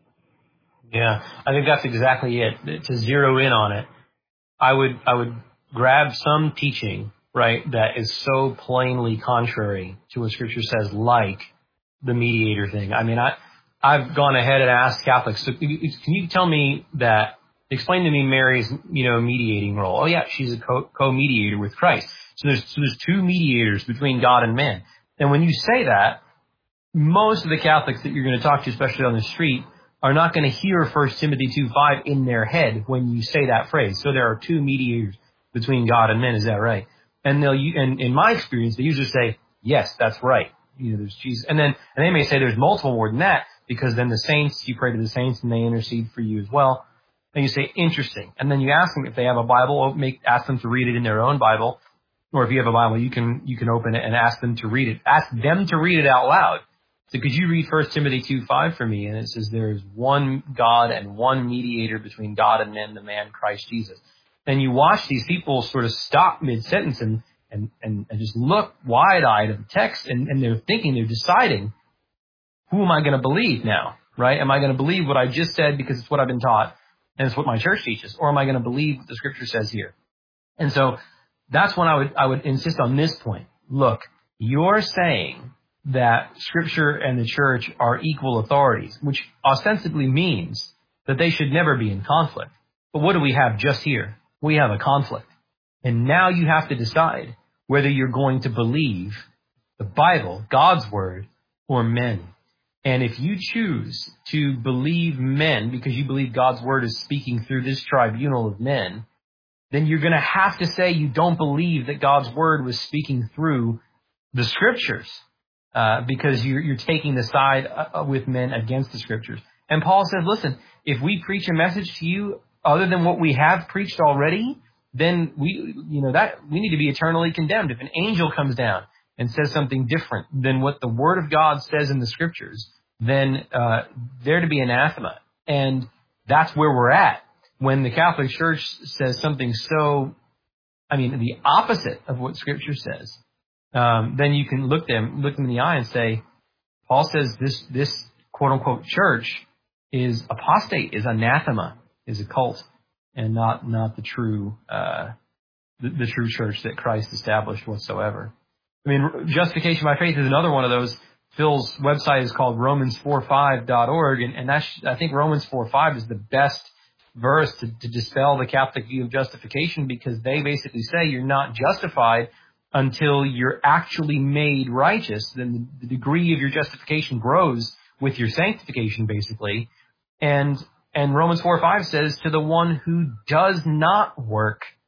A: Yeah, I think that's exactly it. To zero in on it, I would I would grab some teaching, right, that is so plainly contrary to what Scripture says, like the mediator thing. I mean, I I've gone ahead and asked Catholics, so can you tell me that? Explain to me Mary's, you know, mediating role. Oh yeah, she's a co- co-mediator with Christ. So there's, so there's two mediators between God and man. And when you say that, most of the Catholics that you're going to talk to, especially on the street, are not going to hear First Timothy two five in their head when you say that phrase. So there are two mediators between God and men. Is that right? And they'll, and in my experience, they usually say, yes, that's right. You know, there's Jesus. And then, and they may say there's multiple more than that, because then the saints, you pray to the saints and they intercede for you as well. And you say, interesting. And then you ask them if they have a Bible, make, ask them to read it in their own Bible. Or if you have a Bible, you can, you can open it and ask them to read it. Ask them to read it out loud. So could you read First Timothy two five for me? And it says there is one God and one mediator between God and men, the man Christ Jesus. And you watch these people sort of stop mid-sentence and, and, and, and just look wide-eyed at the text, and, and they're thinking, they're deciding, who am I going to believe now, right? Am I going to believe what I just said because it's what I've been taught and it's what my church teaches, or am I going to believe what the Scripture says here? And so that's when I would, I would insist on this point. Look, you're saying that Scripture and the church are equal authorities, which ostensibly means that they should never be in conflict. But what do we have just here? We have a conflict. And now you have to decide whether you're going to believe the Bible, God's Word, or men. And if you choose to believe men because you believe God's Word is speaking through this tribunal of men, then you're going to have to say you don't believe that God's Word was speaking through the Scriptures, uh, because you're, you're taking the side uh, with men against the Scriptures. And Paul says, listen, if we preach a message to you other than what we have preached already, then we, you know, that we need to be eternally condemned. If an angel comes down and says something different than what the Word of God says in the Scriptures, then uh, they're to be anathema. And that's where we're at. When the Catholic Church says something so, I mean, the opposite of what Scripture says, um, then you can look them, look them in the eye and say, Paul says this, this quote-unquote church is apostate, is anathema, is a cult, and not not the true uh, the, the true church that Christ established whatsoever. I mean, justification by faith is another one of those. Phil's website is called Romans four five dot org, and, and that's, I think Romans four five is the best verse to, to dispel the Catholic view of justification, because they basically say you're not justified until you're actually made righteous. Then the, the degree of your justification grows with your sanctification, basically. And and Romans four five says, to the one who does not work,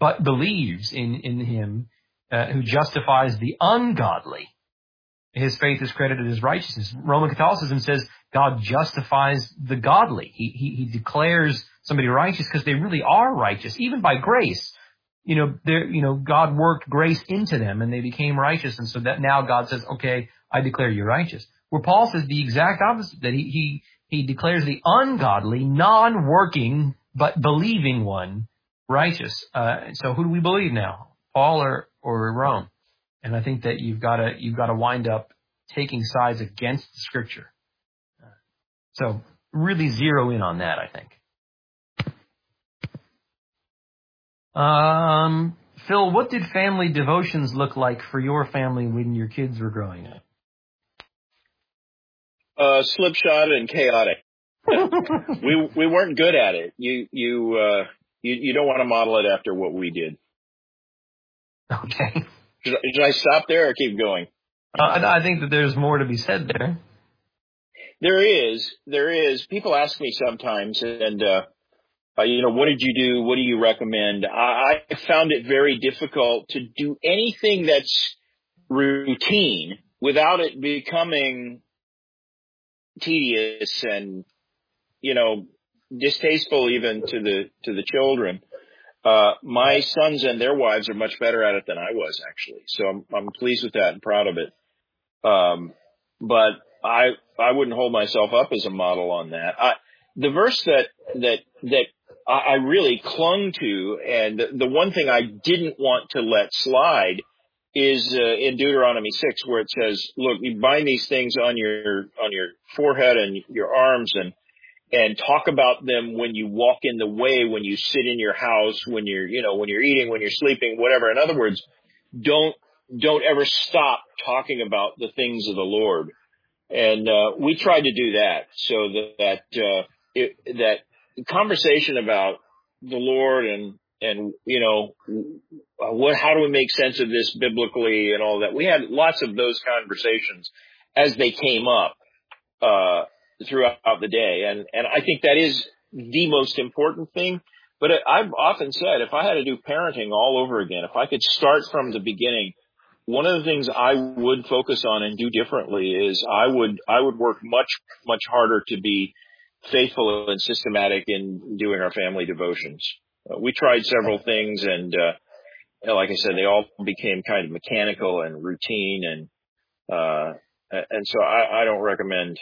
A: but believes in, in him uh, who justifies the ungodly. His faith is credited as righteousness. Roman Catholicism says God justifies the godly. He, he, he declares somebody righteous because they really are righteous, even by grace. You know, there, you know, God worked grace into them and they became righteous. And so that now God says, okay, I declare you righteous. Where Paul says the exact opposite, that he, he, he declares the ungodly, non-working, but believing one righteous. Uh, so who do we believe now? Paul or, or Rome? And I think that you've got to, you've got to wind up taking sides against the Scripture. So really zero in on that, I think. Um, Phil, what did family devotions look like for your family when your kids were growing up?
B: Uh, slipshod and chaotic. we we weren't good at it. You you uh you, you don't want to model it after what we did.
A: Okay.
B: Should, should I stop there or keep going?
A: Uh, I think that there's more to be said there.
B: There is, there is. People ask me sometimes, and uh, uh, you know, what did you do? What do you recommend? I, I found it very difficult to do anything that's routine without it becoming tedious and, you know, distasteful even to the to the children. Uh, my sons and their wives are much better at it than I was, actually. So I'm, I'm pleased with that and proud of it. Um, but I, I wouldn't hold myself up as a model on that. I, the verse that, that, that I really clung to, and the, the one thing I didn't want to let slide is, uh, in Deuteronomy six, where it says, look, you bind these things on your, on your forehead and your arms, and, and talk about them when you walk in the way, when you sit in your house, when you're, you know, when you're eating, when you're sleeping, whatever. In other words, don't, don't ever stop talking about the things of the Lord. And, uh, we tried to do that so that, uh, it, that conversation about the Lord and, and, you know, what, how do we make sense of this biblically and all that? We had lots of those conversations as they came up, uh, throughout the day. And, and I think that is the most important thing. But I've often said, if I had to do parenting all over again, if I could start from the beginning, one of the things I would focus on and do differently is I would, I would work much, much harder to be faithful and systematic in doing our family devotions. Uh, we tried several things, and, uh, like I said, they all became kind of mechanical and routine. And, uh, and so I, I don't recommend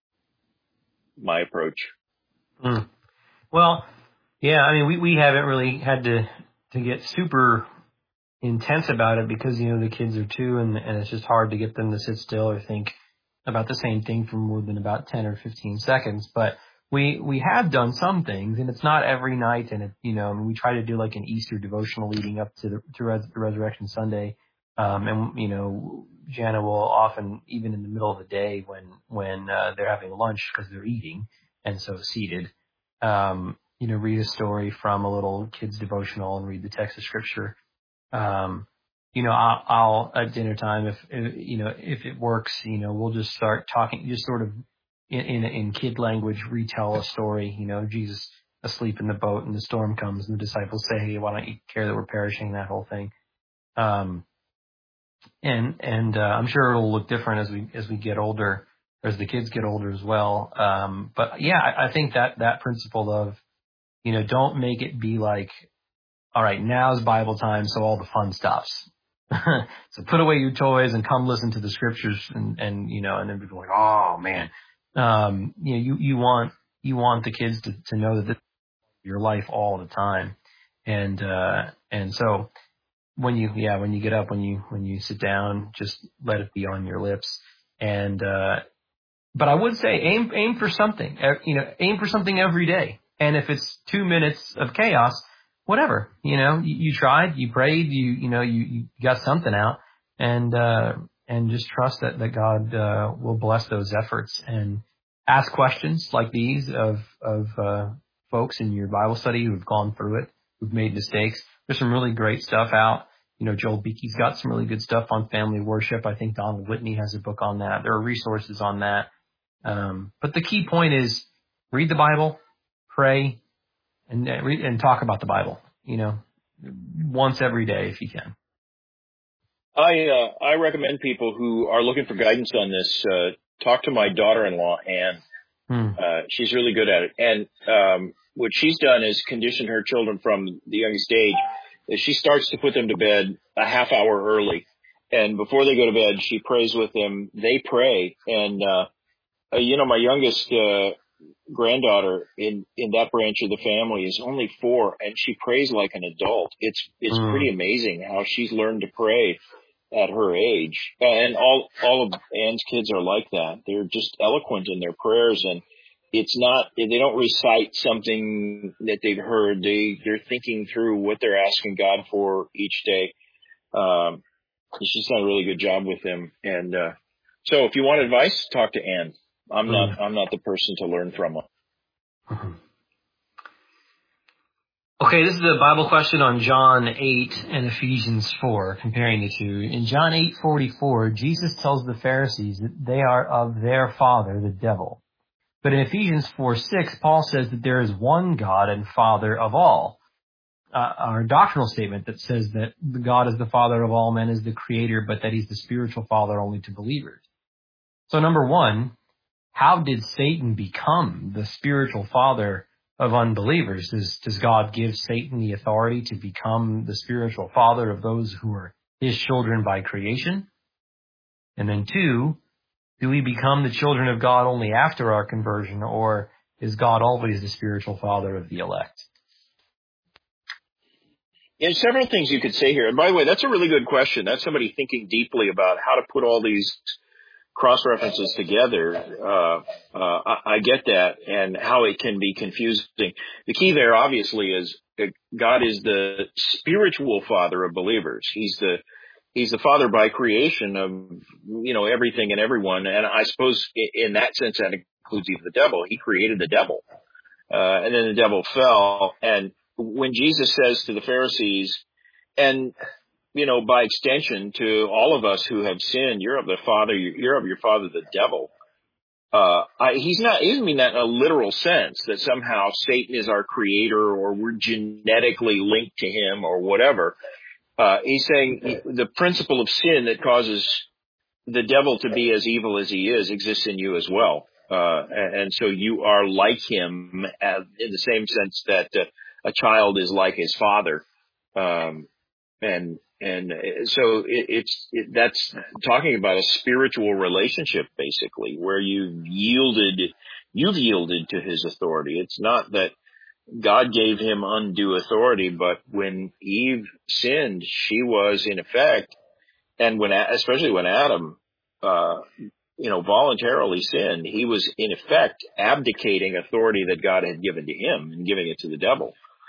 B: my approach.
A: Mm. Well, yeah, I mean, we, we haven't really had to, to get super intense about it because, you know, the kids are two and, and it's just hard to get them to sit still or think about the same thing for more than about ten or fifteen seconds. But we, we have done some things, and it's not every night. And it, you know, I mean, we try to do like an Easter devotional leading up to the, to Res- Resurrection Sunday. Um, and, you know, Jana will often, even in the middle of the day when, when, uh, they're having lunch because they're eating and so seated, um, you know, read a story from a little kid's devotional and read the text of scripture. Um, you know, I'll, I'll at dinner time, if, if, you know, if it works, you know, we'll just start talking, just sort of in, in, in kid language, retell a story, you know, Jesus asleep in the boat and the storm comes and the disciples say, hey, why don't you care that we're perishing, that whole thing. Um, and, and, uh, I'm sure it'll look different as we, as we get older, or as the kids get older as well. Um, but yeah, I, I think that, that principle of, you know, don't make it be like, all right, now's Bible time, so all the fun stops. So put away your toys and come listen to the scriptures, and, and you know, and then people are like, oh man, um, you know, you, you want, you want the kids to, to know that this is your life all the time. And, uh, and so when you, yeah, when you get up, when you, when you sit down, just let it be on your lips. And, uh, but I would say aim, aim for something, you know, aim for something every day. And if it's two minutes of chaos, whatever, you know, you, you tried, you prayed, you, you know, you, you got something out, and, uh, and just trust that, that God, uh, will bless those efforts, and ask questions like these of, of, uh, folks in your Bible study who've gone through it, who've made mistakes. There's some really great stuff out. You know, Joel Beake's got some really good stuff on family worship. I think Donald Whitney has a book on that. There are resources on that. Um, but the key point is read the Bible, pray, and, and talk about the Bible. You know, once every day if you can.
B: I uh, I recommend people who are looking for guidance on this uh, talk to my daughter-in-law, Anne.
A: Hmm.
B: Uh, she's really good at it. And um, what she's done is conditioned her children from the youngest age. Is she starts to put them to bed a half hour early, and before they go to bed, she prays with them. They pray, and uh, uh, you know, my youngest uh, granddaughter in in that branch of the family is only four, and she prays like an adult. It's it's
A: Hmm.
B: pretty amazing how she's learned to pray at her age. Uh, and all all of Anne's kids are like that. They're just eloquent in their prayers, and it's not they don't recite something that they've heard. They they're thinking through what they're asking God for each day. Um, she's done a really good job with them. And uh, so, if you want advice, talk to Anne. I'm not
A: Hmm.
B: I'm not the person to learn from.
A: Hmm. Okay, this is a Bible question on John eight and Ephesians four, comparing the two. In John eight forty-four, Jesus tells the Pharisees that they are of their father, the devil. But in Ephesians four six, Paul says that there is one God and Father of all. Uh, our doctrinal statement that says that God is the Father of all men is the Creator, but that He's the spiritual Father only to believers. So number one, how did Satan become the spiritual father of unbelievers? Does, does God give Satan the authority to become the spiritual father of those who are His children by creation? And then two, do we become the children of God only after our conversion, or is God always the spiritual father of the elect?
B: There's several things you could say here. And by the way, that's a really good question. That's somebody thinking deeply about how to put all these cross-references together. Uh, uh, I, I get that, and how it can be confusing. The key there, obviously, is that God is the spiritual father of believers. He's the He's the father by creation of, you know, everything and everyone. And I suppose in that sense, that includes even the devil. He created the devil. Uh, and then the devil fell. And when Jesus says to the Pharisees, and, you know, by extension to all of us who have sinned, you're of the father, you're of your father, the devil. Uh, I, he's not, he doesn't mean that in a literal sense, that somehow Satan is our creator or we're genetically linked to him or whatever. Uh, he's saying the principle of sin that causes the devil to be as evil as he is exists in you as well. Uh, and, and so you are like him as, in the same sense that uh, a child is like his father. Um, and, and so it, it's, it, that's talking about a spiritual relationship, basically, where you've yielded, you've yielded to his authority. It's not that God gave him undue authority, but when Eve sinned, she was in effect, and when, especially when Adam, uh, you know, voluntarily sinned, he was in effect abdicating authority that God had given to him and giving it to the devil.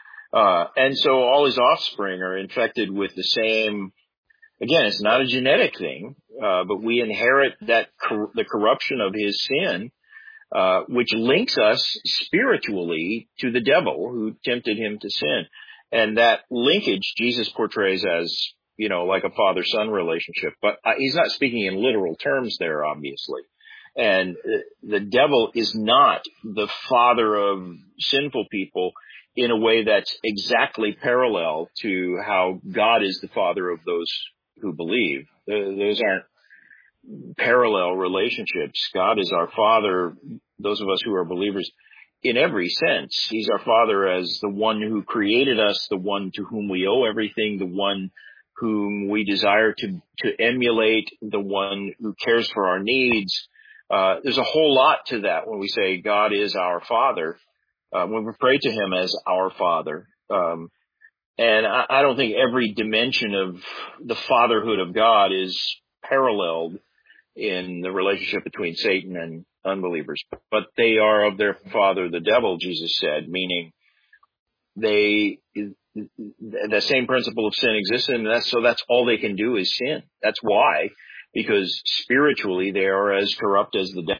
B: Uh, and so all his offspring are infected with the same, again, it's not a genetic thing, uh, but we inherit that, cor- the corruption of his sin, Uh, which links us spiritually to the devil who tempted him to sin. And that linkage Jesus portrays as, you know, like a father-son relationship. But uh, he's not speaking in literal terms there, obviously. And uh, the devil is not the father of sinful people in a way that's exactly parallel to how God is the father of those who believe. Uh, those aren't parallel relationships. God is our father, those of us who are believers, in every sense. He's our father as the one who created us, the one to whom we owe everything, the one whom we desire to, to emulate, the one who cares for our needs. Uh, there's a whole lot to that when we say God is our father, uh, when we pray to him as our father. Um, and I, I don't think every dimension of the fatherhood of God is paralleled in the relationship between Satan and unbelievers. But they are of their father, the devil, Jesus said, meaning they, the same principle of sin exists, and that's, so that's all they can do is sin. That's why, because spiritually they are as corrupt as the devil.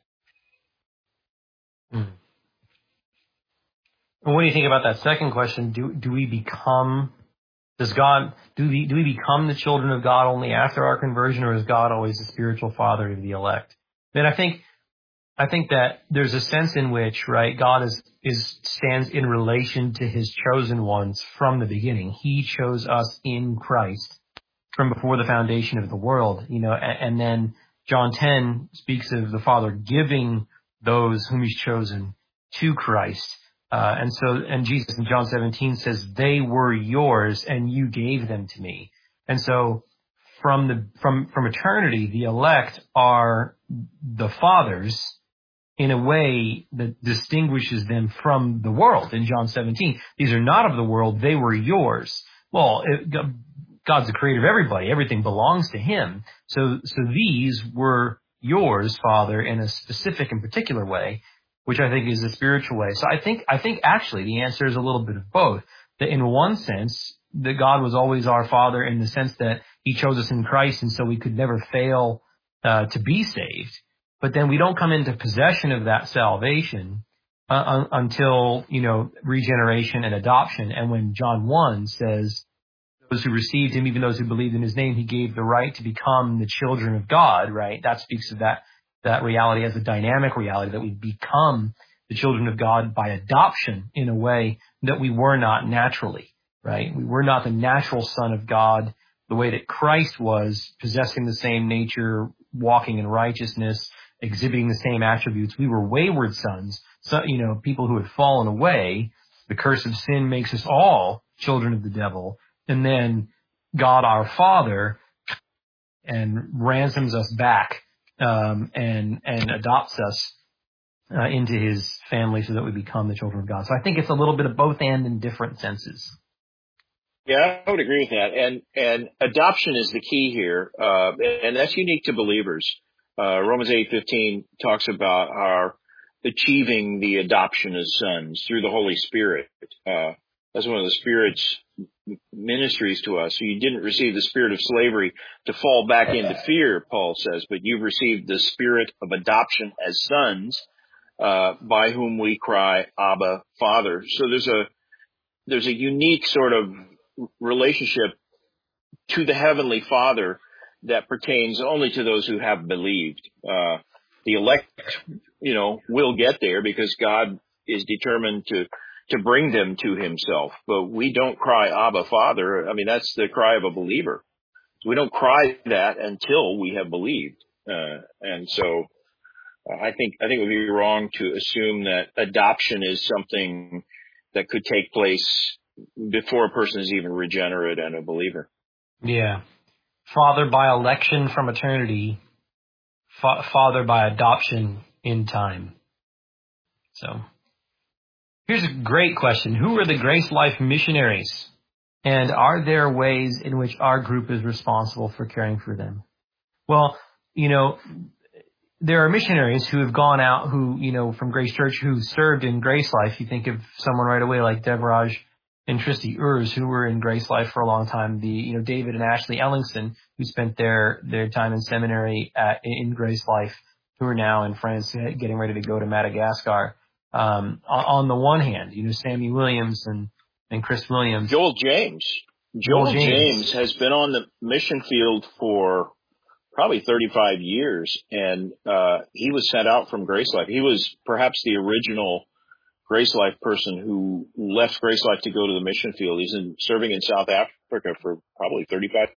A: Hmm. And what do you think about that second question? Do, do we become, does God, do we, do we become the children of God only after our conversion, or is God always the spiritual father of the elect? And I think I think that there's a sense in which, right, God is, is, stands in relation to his chosen ones from the beginning. He chose us in Christ from before the foundation of the world, you know, and, and then John ten speaks of the Father giving those whom he's chosen to Christ. Uh, and so, and Jesus in John seventeen says, they were yours and you gave them to me. And so from the, from, from eternity, the elect are the Father's in a way that distinguishes them from the world in John seventeen. These are not of the world. They were yours. Well, it, God's the creator of everybody. Everything belongs to him. So, so these were yours, Father, in a specific and particular way, which I think is a spiritual way. So I think, I think actually the answer is a little bit of both. That in one sense, that God was always our Father in the sense that he chose us in Christ, and so we could never fail uh, to be saved. But then we don't come into possession of that salvation uh, un- until, you know, regeneration and adoption. And when John one says, those who received him, even those who believed in his name, he gave the right to become the children of God, right? That speaks of that, that reality as a dynamic reality, that we become the children of God by adoption in a way that we were not naturally, right? We were not the natural son of God the way that Christ was, possessing the same nature, walking in righteousness, exhibiting the same attributes. We were wayward sons, so, you know, people who had fallen away. The curse of sin makes us all children of the devil. And then God our Father and ransoms us back um, and and adopts us uh, into his family so that we become the children of God. So I think it's a little bit of both and in different senses.
B: Yeah, I would agree with that. And and adoption is the key here, uh, and that's unique to believers. Uh, Romans eight fifteen talks about our achieving the adoption as sons through the Holy Spirit. Uh, that's one of the Spirit's ministries to us. So you didn't receive the spirit of slavery to fall back into fear, Paul says, but you've received the spirit of adoption as sons, uh, by whom we cry, Abba, Father. So there's a, there's a unique sort of relationship to the Heavenly Father that pertains only to those who have believed. Uh, the elect, you know, will get there because God is determined to to bring them to himself. But we don't cry, Abba, Father. I mean, that's the cry of a believer. We don't cry that until we have believed. Uh, and so uh, I think, I think it would be wrong to assume that adoption is something that could take place before a person is even regenerate and a believer.
A: Yeah. Father by election from eternity, fa- Father by adoption in time. So here's a great question. Who are the Grace Life missionaries? And are there ways in which our group is responsible for caring for them? Well, you know, there are missionaries who have gone out who, you know, from Grace Church who served in Grace Life. You think of someone right away like Devraj and Tristy Urs, who were in Grace Life for a long time. The, you know, David and Ashley Ellingson, who spent their, their time in seminary at, in Grace Life, who are now in France getting ready to go to Madagascar. Um, on the one hand, you know, Sammy Williams and, and Chris Williams.
B: Joel James. Joel, Joel James. James has been on the mission field for probably thirty-five years, and uh, he was sent out from Grace Life. He was perhaps the original Grace Life person who left Grace Life to go to the mission field. He's in, serving in South Africa for probably thirty-five.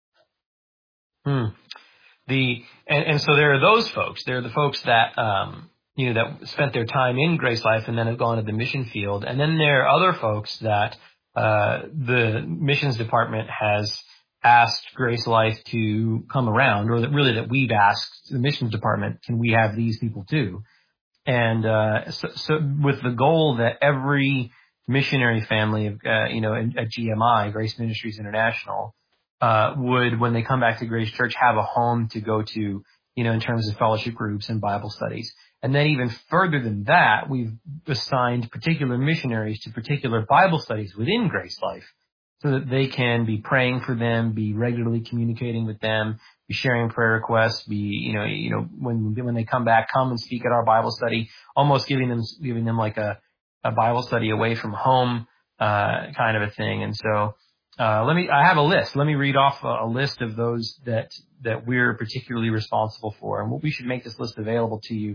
A: Hmm. The and, and so there are those folks. There are the folks that um, you know that spent their time in Grace Life and then have gone to the mission field. And then there are other folks that uh, the missions department has asked Grace Life to come around, or that really that we've asked the missions department, can we have these people too? And uh, so, so with the goal that every missionary family of uh, you know at G M I, Grace Ministries International, uh, would, when they come back to Grace Church, have a home to go to, you know, in terms of fellowship groups and Bible studies. And then even further than that, we've assigned particular missionaries to particular Bible studies within Grace Life, so that they can be praying for them, be regularly communicating with them, be sharing prayer requests, be, you know, you know, when, when they come back, come and speak at our Bible study, almost giving them, giving them like a, a Bible study away from home, uh, kind of a thing. And so, uh, let me, I have a list. Let me read off a, a list of those that, that we're particularly responsible for. And we should make this list available to you,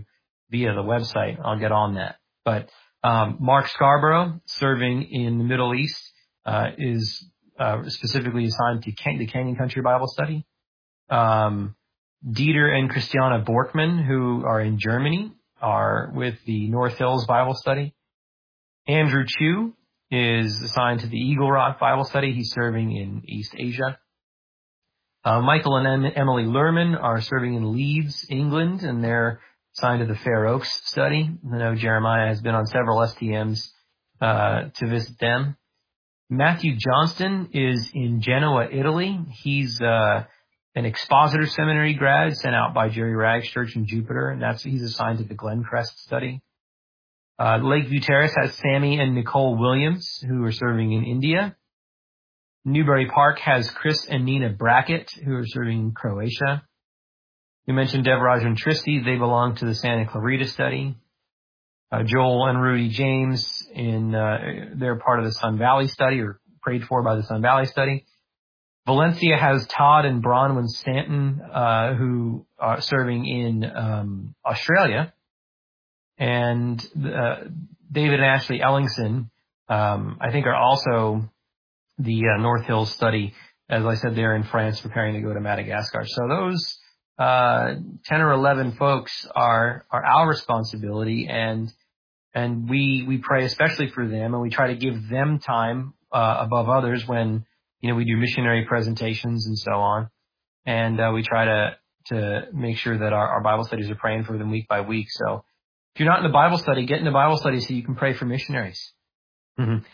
A: via the website. I'll get on that. But um, Mark Scarborough, serving in the Middle East, uh, is uh, specifically assigned to Can- the Canyon Country Bible Study. Um, Dieter and Christiana Borkman, who are in Germany, are with the North Hills Bible Study. Andrew Chu is assigned to the Eagle Rock Bible Study. He's serving in East Asia. Uh, Michael and em- Emily Lerman are serving in Leeds, England, and they're assigned to the Fair Oaks Study. I know Jeremiah has been on several S T Ms uh, to visit them. Matthew Johnston is in Genoa, Italy. He's uh, an expositor seminary grad sent out by Jerry Rags Church in Jupiter, and that's he's assigned to the Glencrest Study. Uh, Lakeview Terrace has Sammy and Nicole Williams, who are serving in India. Newbury Park has Chris and Nina Brackett, who are serving in Croatia. We mentioned Devraj and Tristy. They belong to the Santa Clarita Study. Uh, Joel and Rudy James, in uh, they're part of the Sun Valley Study, or prayed for by the Sun Valley Study. Valencia has Todd and Bronwyn Stanton, uh, who are serving in um, Australia. And uh, David and Ashley Ellingson, um, I think, are also the uh, North Hills Study. As I said, they're in France preparing to go to Madagascar. So those uh, ten or eleven folks are are our responsibility, and and we we pray especially for them, and we try to give them time uh, above others when you know we do missionary presentations and so on, and uh, we try to to make sure that our, our Bible studies are praying for them week by week. So if you're not in the Bible study, get in the Bible study so you can pray for missionaries. Mm-hmm.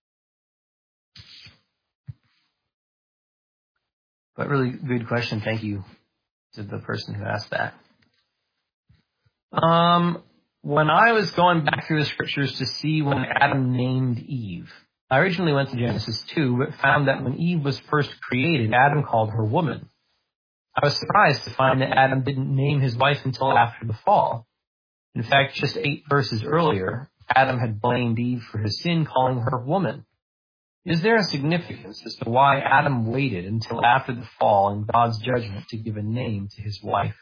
A: But really good question. Thank you to the person who asked that. Um, when I was going back through the scriptures to see when Adam named Eve, I originally went to Genesis two, but found that when Eve was first created, Adam called her woman. I was surprised to find that Adam didn't name his wife until after the fall. In fact, just eight verses earlier, Adam had blamed Eve for his sin, calling her woman. Is there a significance as to why Adam waited until after the fall and God's judgment to give a name to his wife?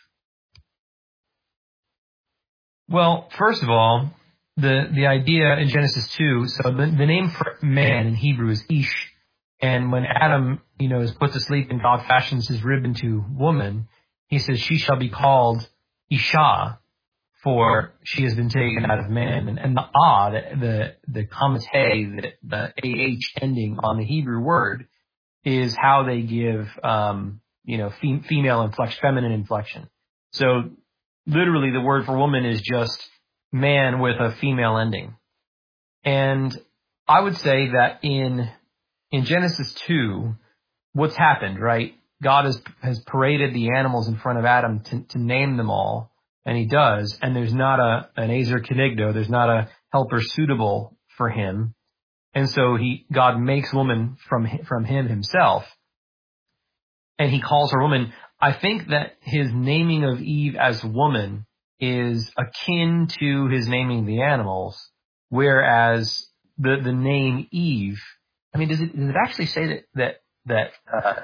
A: Well, first of all, the, the idea in Genesis two, so the, the name for man in Hebrew is Ish, and when Adam, you know, is put to sleep and God fashions his rib into woman, he says she shall be called Isha, for she has been taken out of man. And, and the ah, the, the, the kamate, the, the ah ending on the Hebrew word, is how they give, um, you know, fem- female inflection, feminine inflection. So literally the word for woman is just man with a female ending. And I would say that in, in Genesis two, what's happened, right? God has, has paraded the animals in front of Adam to, to name them all. And he does, and there's not a an Ezer Kenegdo, there's not a helper suitable for him, and so he God makes woman from from him himself, and he calls her woman. I think that his naming of Eve as woman is akin to his naming the animals, whereas the the name Eve, I mean, does it does it actually say that that that uh,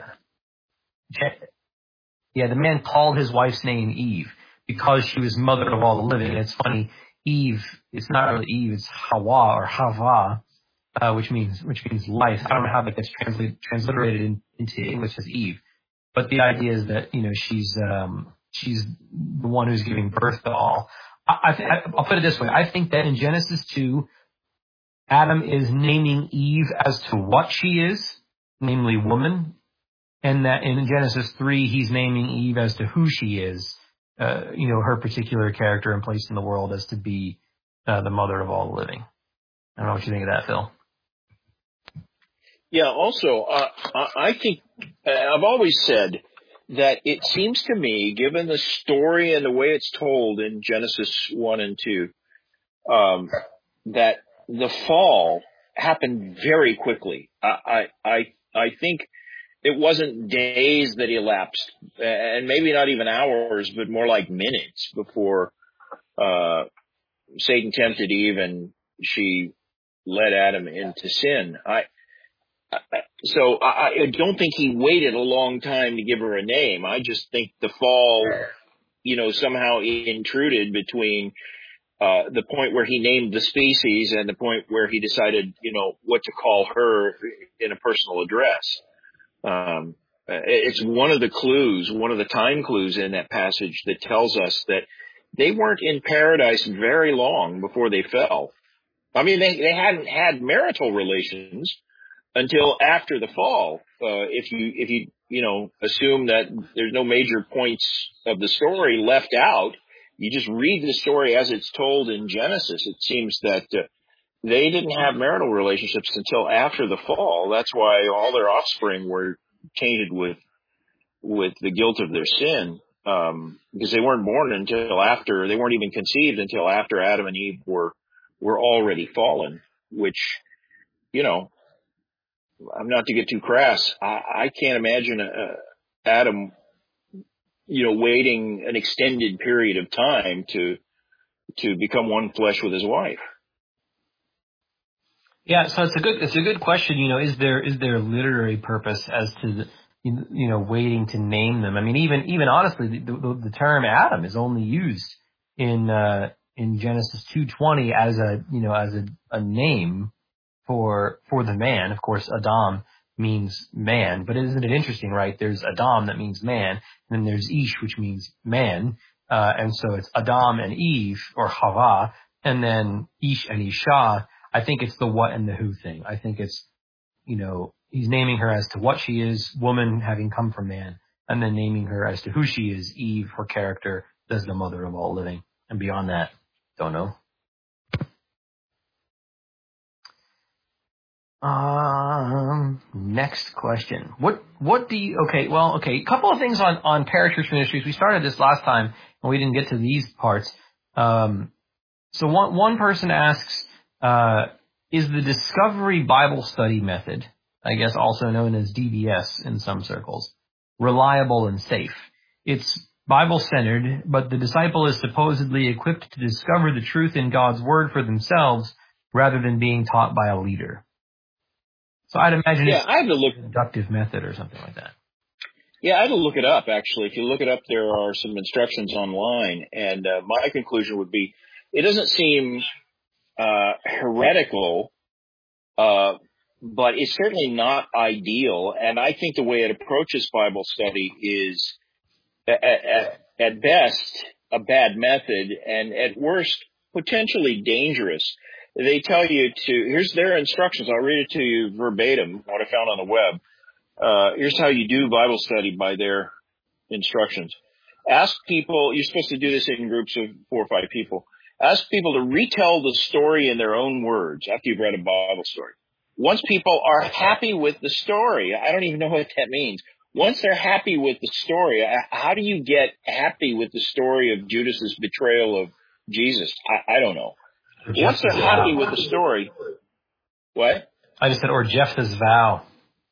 A: yeah, the man called his wife's name Eve because she was mother of all the living. And it's funny, Eve, it's not really Eve, it's Hawa or Hava, uh, which means which means life. I don't know how that gets translated transliterated in, into English as Eve, but the idea is that you know she's um, she's the one who's giving birth to all. I, I th- I'll put it this way: I think that in Genesis two, Adam is naming Eve as to what she is, namely woman, and that in Genesis three, he's naming Eve as to who she is. Uh, you know, her particular character and place in the world as to be uh, the mother of all the living. I don't know what you think of that, Phil.
B: Yeah, also, uh, I think uh, I've always said that it seems to me, given the story and the way it's told in Genesis one and two, um, that the fall happened very quickly. I, I, I, I think it wasn't days that elapsed, and maybe not even hours, but more like minutes before uh, Satan tempted Eve and she led Adam into sin. I, I so I, I don't think he waited a long time to give her a name. I just think the fall, you know, somehow intruded between uh, the point where he named the species and the point where he decided, you know, what to call her in a personal address. Um, it's one of the clues, one of the time clues in that passage that tells us that they weren't in paradise very long before they fell. I mean, they, they hadn't had marital relations until after the fall. Uh, if you, if you, you know, assume that there's no major points of the story left out, you just read the story as it's told in Genesis. It seems that uh, they didn't have marital relationships until after the fall. That's why all their offspring were tainted with, with the guilt of their sin. Um, because they weren't born until after, they weren't even conceived until after Adam and Eve were, were already fallen, which, you know, I'm not to get too crass. I, I can't imagine uh, Adam, you know, waiting an extended period of time to, to become one flesh with his wife.
A: Yeah, so it's a good it's a good question. You know, is there is there literary purpose as to the, you know, waiting to name them? I mean, even even honestly, the, the, the term Adam is only used in uh, in Genesis two twenty as a you know as a, a name for for the man. Of course, Adam means man, but isn't it interesting, right? There's Adam that means man, and then there's Ish, which means man, uh, and so it's Adam and Eve or Hava, and then Ish and Isha. I think it's the what and the who thing. I think it's, you know, he's naming her as to what she is, woman having come from man, and then naming her as to who she is, Eve, her character, as the mother of all living. And beyond that, don't know. Um, next question. What, what do you, okay, well, okay, a couple of things on, on Parachurch Ministries. We started this last time, and we didn't get to these parts. Um, so one, one person asks, Uh, is the Discovery Bible Study Method, I guess also known as D B S in some circles, reliable and safe? It's Bible-centered, but the disciple is supposedly equipped to discover the truth in God's Word for themselves rather than being taught by a leader. So I'd imagine
B: yeah,
A: it's
B: I had to look,
A: a deductive method or something like that.
B: Yeah, I had to look it up, actually. If you look it up, there are some instructions online, and uh, my conclusion would be it doesn't seem uh, heretical, uh, but it's certainly not ideal. And I think the way it approaches Bible study is, at, at, at best, a bad method, and at worst, potentially dangerous. They tell you to, here's their instructions. I'll read it to you verbatim, what I found on the web. Uh, here's how you do Bible study by their instructions. Ask people, you're supposed to do this in groups of four or five people. Ask people to retell the story in their own words after you've read a Bible story. Once people are happy with the story, I don't even know what that means. Once they're happy with the story, how do you get happy with the story of Judas's betrayal of Jesus? I, I don't know. Once they're happy with the story, what?
A: I just said, or Jephthah's vow.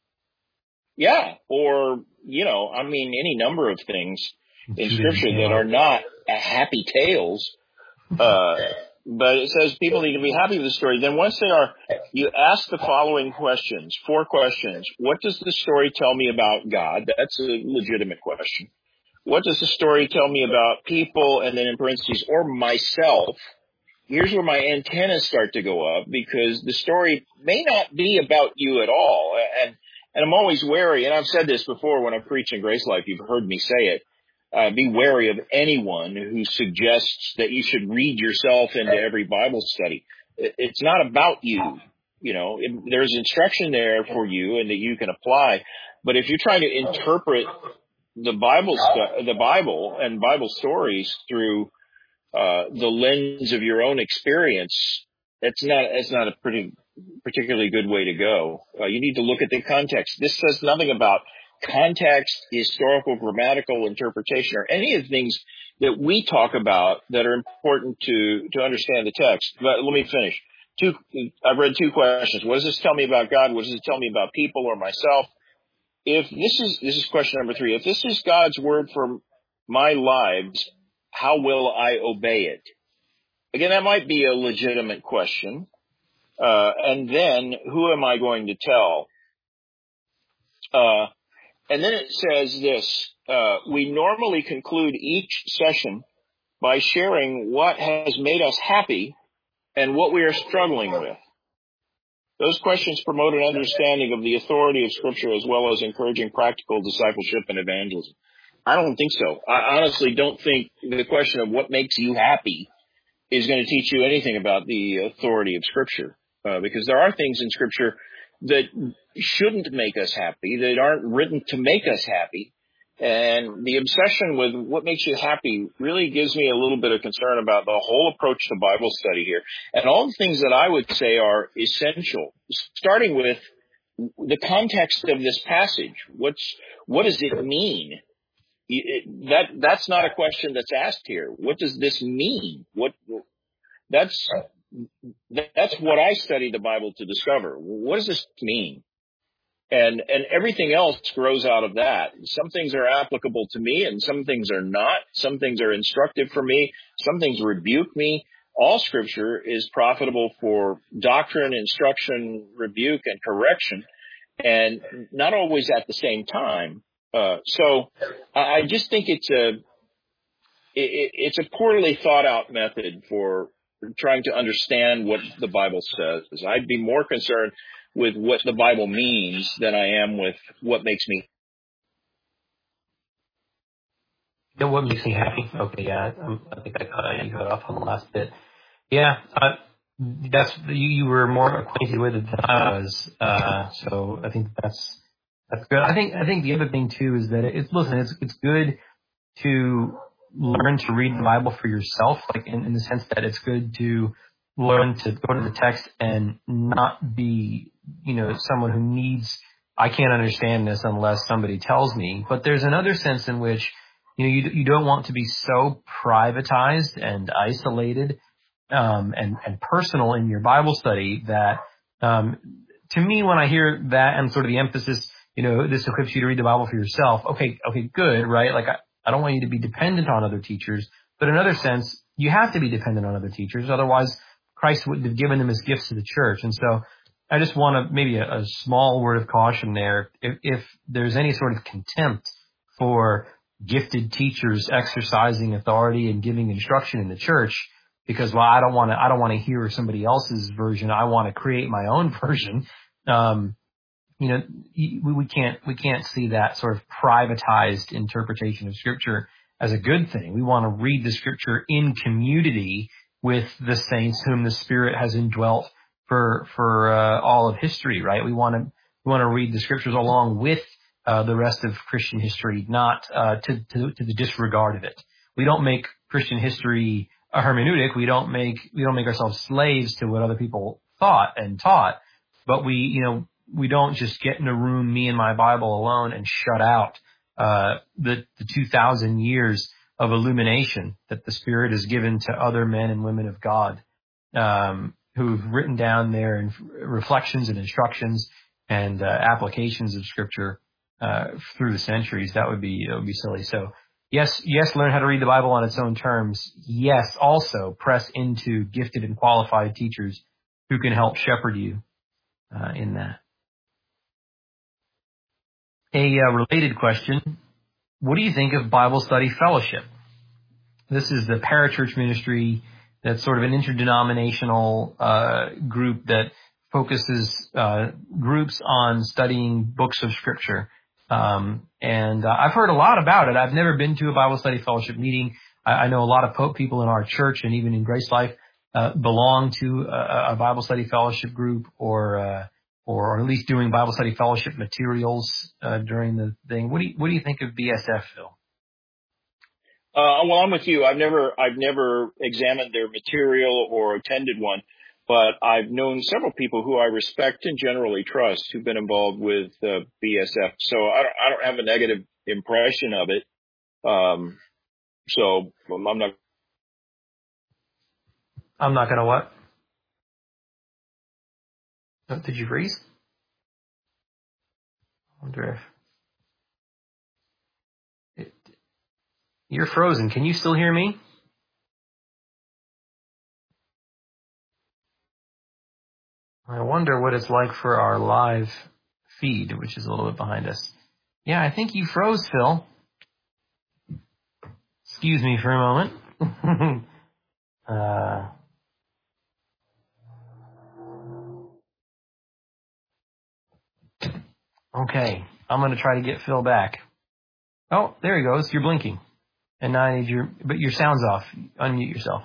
B: Yeah, or, you know, I mean, any number of things in Scripture that are not happy tales. Uh, but it says people need to be happy with the story. Then once they are, you ask the following questions, four questions. What does the story tell me about God? That's a legitimate question. What does the story tell me about people? And then in parentheses, or myself. Here's where my antennas start to go up, because the story may not be about you at all. And, and I'm always wary, and I've said this before when I preach in Grace Life, you've heard me say it. Uh, be wary of anyone who suggests that you should read yourself into every Bible study. It, it's not about you. You know, it, there's instruction there for you and that you can apply. But if you're trying to interpret the Bible, stu- the Bible and Bible stories through uh, the lens of your own experience, that's not, that's not a pretty, particularly good way to go. Uh, you need to look at the context. This says nothing about context, historical, grammatical interpretation, or any of the things that we talk about that are important to, to understand the text. But let me finish. Two, I've read two questions. What does this tell me about God? What does it tell me about people or myself? If this is, this is question number three. If this is God's word for my lives, how will I obey it? Again, that might be a legitimate question. Uh, and then who am I going to tell? Uh, And then it says this, uh, we normally conclude each session by sharing what has made us happy and what we are struggling with. Those questions promote an understanding of the authority of Scripture as well as encouraging practical discipleship and evangelism. I don't think so. I honestly don't think the question of what makes you happy is going to teach you anything about the authority of Scripture, uh, because there are things in Scripture that shouldn't make us happy, that aren't written to make us happy. And the obsession with what makes you happy really gives me a little bit of concern about the whole approach to Bible study here. And all the things that I would say are essential, starting with the context of this passage. What's, what does it mean? It, that, that's not a question that's asked here. What does this mean? What, that's, that's what I study the Bible to discover. What does this mean? And, and everything else grows out of that. Some things are applicable to me and some things are not. Some things are instructive for me. Some things rebuke me. All Scripture is profitable for doctrine, instruction, rebuke, and correction, and not always at the same time. Uh, so I just think it's a, it, it's a poorly thought out method for trying to understand what the Bible says. I'd be more concerned with what the Bible means than I am with what makes me.
A: You know what makes me happy? Okay, yeah, I, I think I cut you cut off on the last bit. Yeah, uh, that's you, you were more acquainted with it than I was, uh, so I think that's that's good. I think I think the other thing too is that it's listen, it's it's good to learn to read the Bible for yourself, like in, in the sense that it's good to learn to go to the text and not be, you know, someone who needs, I can't understand this unless somebody tells me. But there's another sense in which, you know, you, you don't want to be so privatized and isolated um, and, and personal in your Bible study that, um, to me, when I hear that and sort of the emphasis, you know, this equips you to read the Bible for yourself. Okay, okay, good, right? Like, I, I don't want you to be dependent on other teachers. But in another sense, you have to be dependent on other teachers. Otherwise, Christ wouldn't have given them as gifts to the church. And so I just want to maybe a, a small word of caution there. If, if there's any sort of contempt for gifted teachers exercising authority and giving instruction in the church, because, well, I don't want to, I don't want to hear somebody else's version. I want to create my own version. Um, you know, we, we can't, we can't see that sort of privatized interpretation of Scripture as a good thing. We want to read the Scripture in community with the saints whom the Spirit has indwelt for for uh, all of history, right? We want to we want to read the Scriptures along with uh, the rest of Christian history, not uh, to, to to the disregard of it. We don't make Christian history a hermeneutic. We don't make we don't make ourselves slaves to what other people thought and taught. But we, you know, we don't just get in a room, me and my Bible alone, and shut out uh, the the two thousand years of illumination that the Spirit has given to other men and women of God, um, who've written down their reflections and instructions and uh, applications of Scripture uh, through the centuries. That would be that would be silly. So yes, yes, learn how to read the Bible on its own terms. Yes, also press into gifted and qualified teachers who can help shepherd you uh, in that. A uh, related question: what do you think of Bible Study Fellowship? This is the parachurch ministry that's sort of an interdenominational uh, group that focuses uh, groups on studying books of Scripture. Um, and uh, I've heard a lot about it. I've never been to a Bible Study Fellowship meeting. I, I know a lot of po- people in our church and even in Grace Life uh, belong to a, a Bible Study Fellowship group, or uh, or at least doing Bible Study Fellowship materials uh, during the thing. What do you, what do you think of B S F, Phil?
B: Uh, well, I'm with you. I've never, I've never examined their material or attended one, but I've known several people who I respect and generally trust who've been involved with uh, B S F. So I don't, I don't have a negative impression of it. Um, so I'm not.
A: I'm not gonna what? Oh, did you freeze? I wonder if. You're frozen. Can you still hear me? I wonder what it's like for our live feed, which is a little bit behind us. Yeah, I think you froze, Phil. Excuse me for a moment. uh, okay, I'm going to try to get Phil back. Oh, there he goes. You're blinking. And now I need your, but your sound's off. Unmute yourself.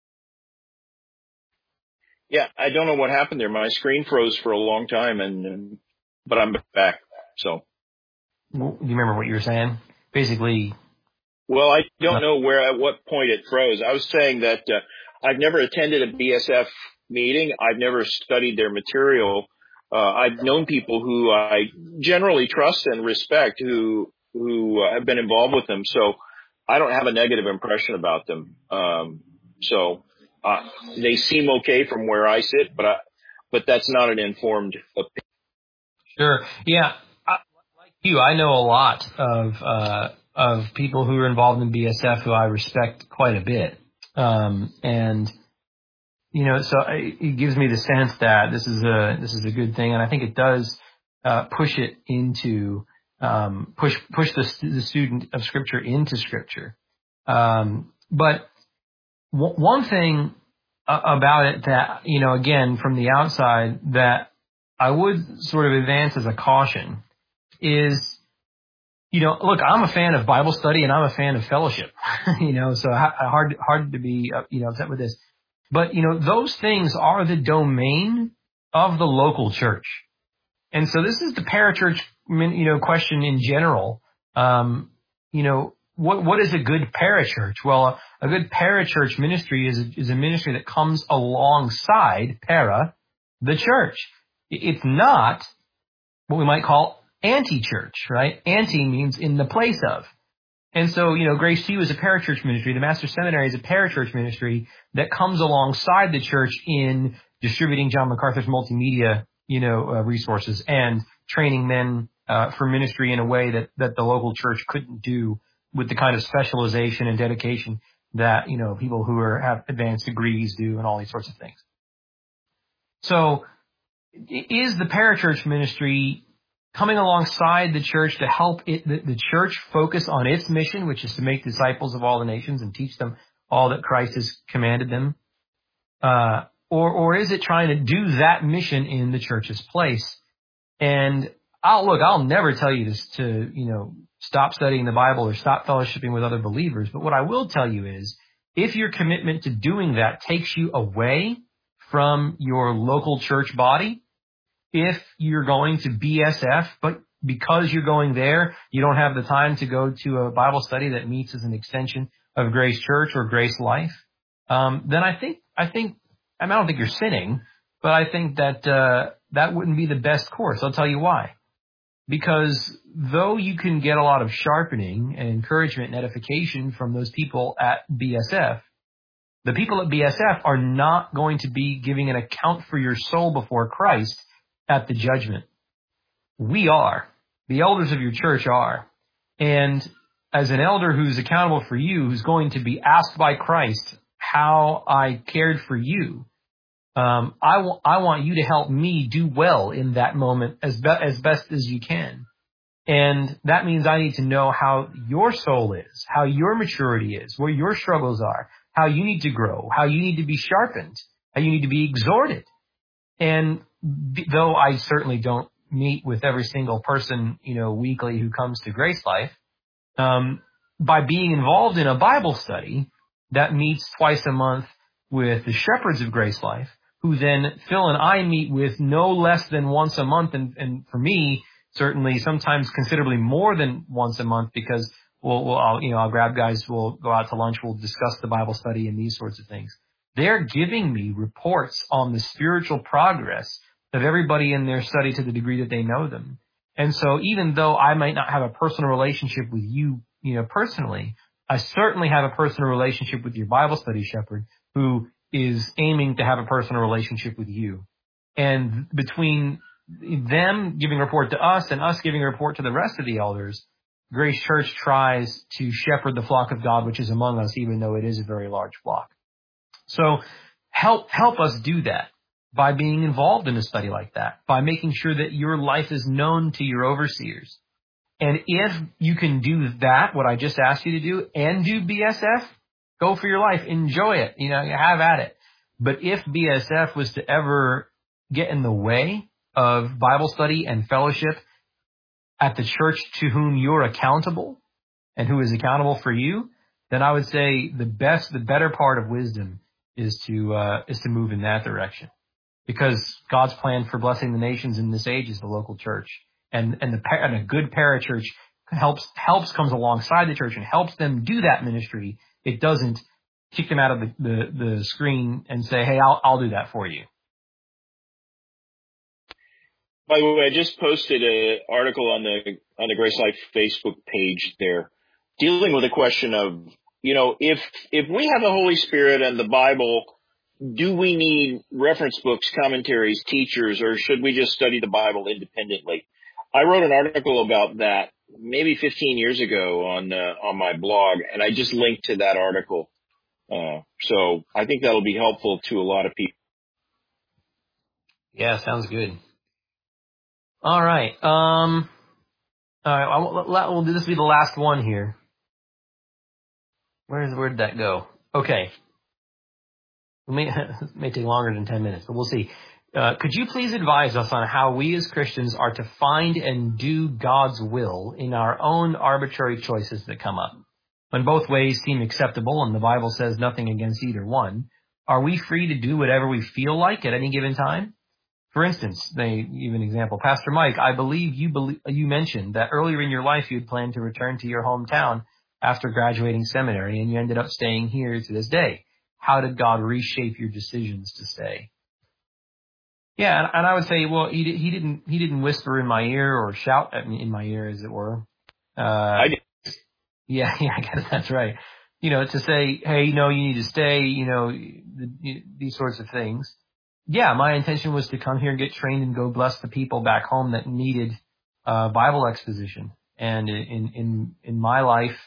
B: Yeah, I don't know what happened there. My screen froze for a long time, and, and but I'm back. So,
A: Do you remember what you were saying? Basically,
B: well, I don't know where at what point it froze. I was saying that uh, I've never attended a B S F meeting. I've never studied their material. Uh, I've known people who I generally trust and respect who who uh, have been involved with them. So I don't have a negative impression about them. Um, so uh, they seem okay from where I sit, but I, but that's not an informed opinion.
A: Sure. Yeah. I, like you, I know a lot of uh, of people who are involved in B S F who I respect quite a bit, um, and you know, so it, it gives me the sense that this is a this is a good thing, and I think it does uh, push it into um, push push the, the student of Scripture into Scripture. Um, but w- one thing about it that, you know, again, from the outside, that I would sort of advance as a caution is, you know, look, I'm a fan of Bible study and I'm a fan of fellowship, you know, so hard, hard to be, uh, you know, upset with this. But, you know, those things are the domain of the local church. And so this is the parachurch, you know, question in general. Um, you know, what, what is a good parachurch? Well, a, a good parachurch ministry is a, is a ministry that comes alongside para, the church. It's not what we might call anti-church, right? Anti means in the place of. And so, you know, Grace to You is a parachurch ministry. The Master's Seminary is a parachurch ministry that comes alongside the church in distributing John MacArthur's multimedia, you know, uh, resources and training men uh, for ministry in a way that, that the local church couldn't do with the kind of specialization and dedication that, you know, people who are, have advanced degrees do and all these sorts of things. So is the parachurch ministry coming alongside the church to help it, the, the church focus on its mission, which is to make disciples of all the nations and teach them all that Christ has commanded them? Uh, or, or is it trying to do that mission in the church's place? And I'll look, I'll never tell you this to, you know, stop studying the Bible or stop fellowshipping with other believers. But what I will tell you is, if your commitment to doing that takes you away from your local church body, if you're going to B S F, but because you're going there, you don't have the time to go to a Bible study that meets as an extension of Grace Church or Grace Life, um, then I think, I think, I mean, I don't think you're sinning, but I think that, uh, that wouldn't be the best course. I'll tell you why. Because though you can get a lot of sharpening and encouragement and edification from those people at B S F, the people at B S F are not going to be giving an account for your soul before Christ at the judgment. We are. The elders of your church are. And as an elder who's accountable for you, who's going to be asked by Christ how I cared for you, um, I, w- I want you to help me do well in that moment as, be- as best as you can. And that means I need to know how your soul is, how your maturity is, where your struggles are, how you need to grow, how you need to be sharpened, how you need to be exhorted. And though I certainly don't meet with every single person, you know, weekly who comes to Grace Life, um, by being involved in a Bible study that meets twice a month with the shepherds of Grace Life, who then Phil and I meet with no less than once a month, and, and for me, certainly sometimes considerably more than once a month, because we'll, we'll I'll, you know, I'll grab guys, we'll go out to lunch, we'll discuss the Bible study and these sorts of things. They're giving me reports on the spiritual progress of everybody in their study to the degree that they know them. And so even though I might not have a personal relationship with you, you know, personally, I certainly have a personal relationship with your Bible study shepherd who is aiming to have a personal relationship with you. And between them giving a report to us and us giving a report to the rest of the elders, Grace Church tries to shepherd the flock of God, which is among us, even though it is a very large flock. So help, help us do that by being involved in a study like that, by making sure that your life is known to your overseers. And if you can do that, what I just asked you to do, and do B S F, Go for your life. Enjoy it. You know, have at it. But if B S F was to ever get in the way of Bible study and fellowship at the church to whom you're accountable and who is accountable for you, then I would say the best, the better part of wisdom is to, uh, is to move in that direction. Because God's plan for blessing the nations in this age is the local church. And, and the, and a good parachurch helps, helps comes alongside the church and helps them do that ministry. It doesn't kick them out of the, the, the screen and say, hey, I'll, I'll do that for you.
B: By the way, I just posted an article on the, on the Grace Life Facebook page there, dealing with the question of, you know, if, if we have the Holy Spirit and the Bible, do we need reference books, commentaries, teachers, or should we just study the Bible independently? I wrote an article about that maybe fifteen years ago on, uh, on my blog, and I just linked to that article. Uh, so I think that'll be helpful to a lot of people.
A: Yeah, sounds good. All right. Um, all right. We'll, we'll do this. Will be the last one here. Where's where did that go? Okay. It may, it may take longer than ten minutes, but we'll see. Uh, could you please advise us on how we as Christians are to find and do God's will in our own arbitrary choices that come up? When both ways seem acceptable and the Bible says nothing against either one, are we free to do whatever we feel like at any given time? For instance, they give an example. Pastor Mike, I believe you believe, you mentioned that earlier in your life you had planned to return to your hometown after graduating seminary, and you ended up staying here to this day. How did God reshape your decisions to stay? Yeah, and, and I would say, well, he, he didn't he didn't whisper in my ear or shout at me in my ear, as it were. Uh,
B: I did.
A: Yeah, yeah, I guess that's right. You know, to say, hey, no, you need to stay. You know, the, these sorts of things. Yeah, my intention was to come here and get trained and go bless the people back home that needed uh, Bible exposition. And in in in my life,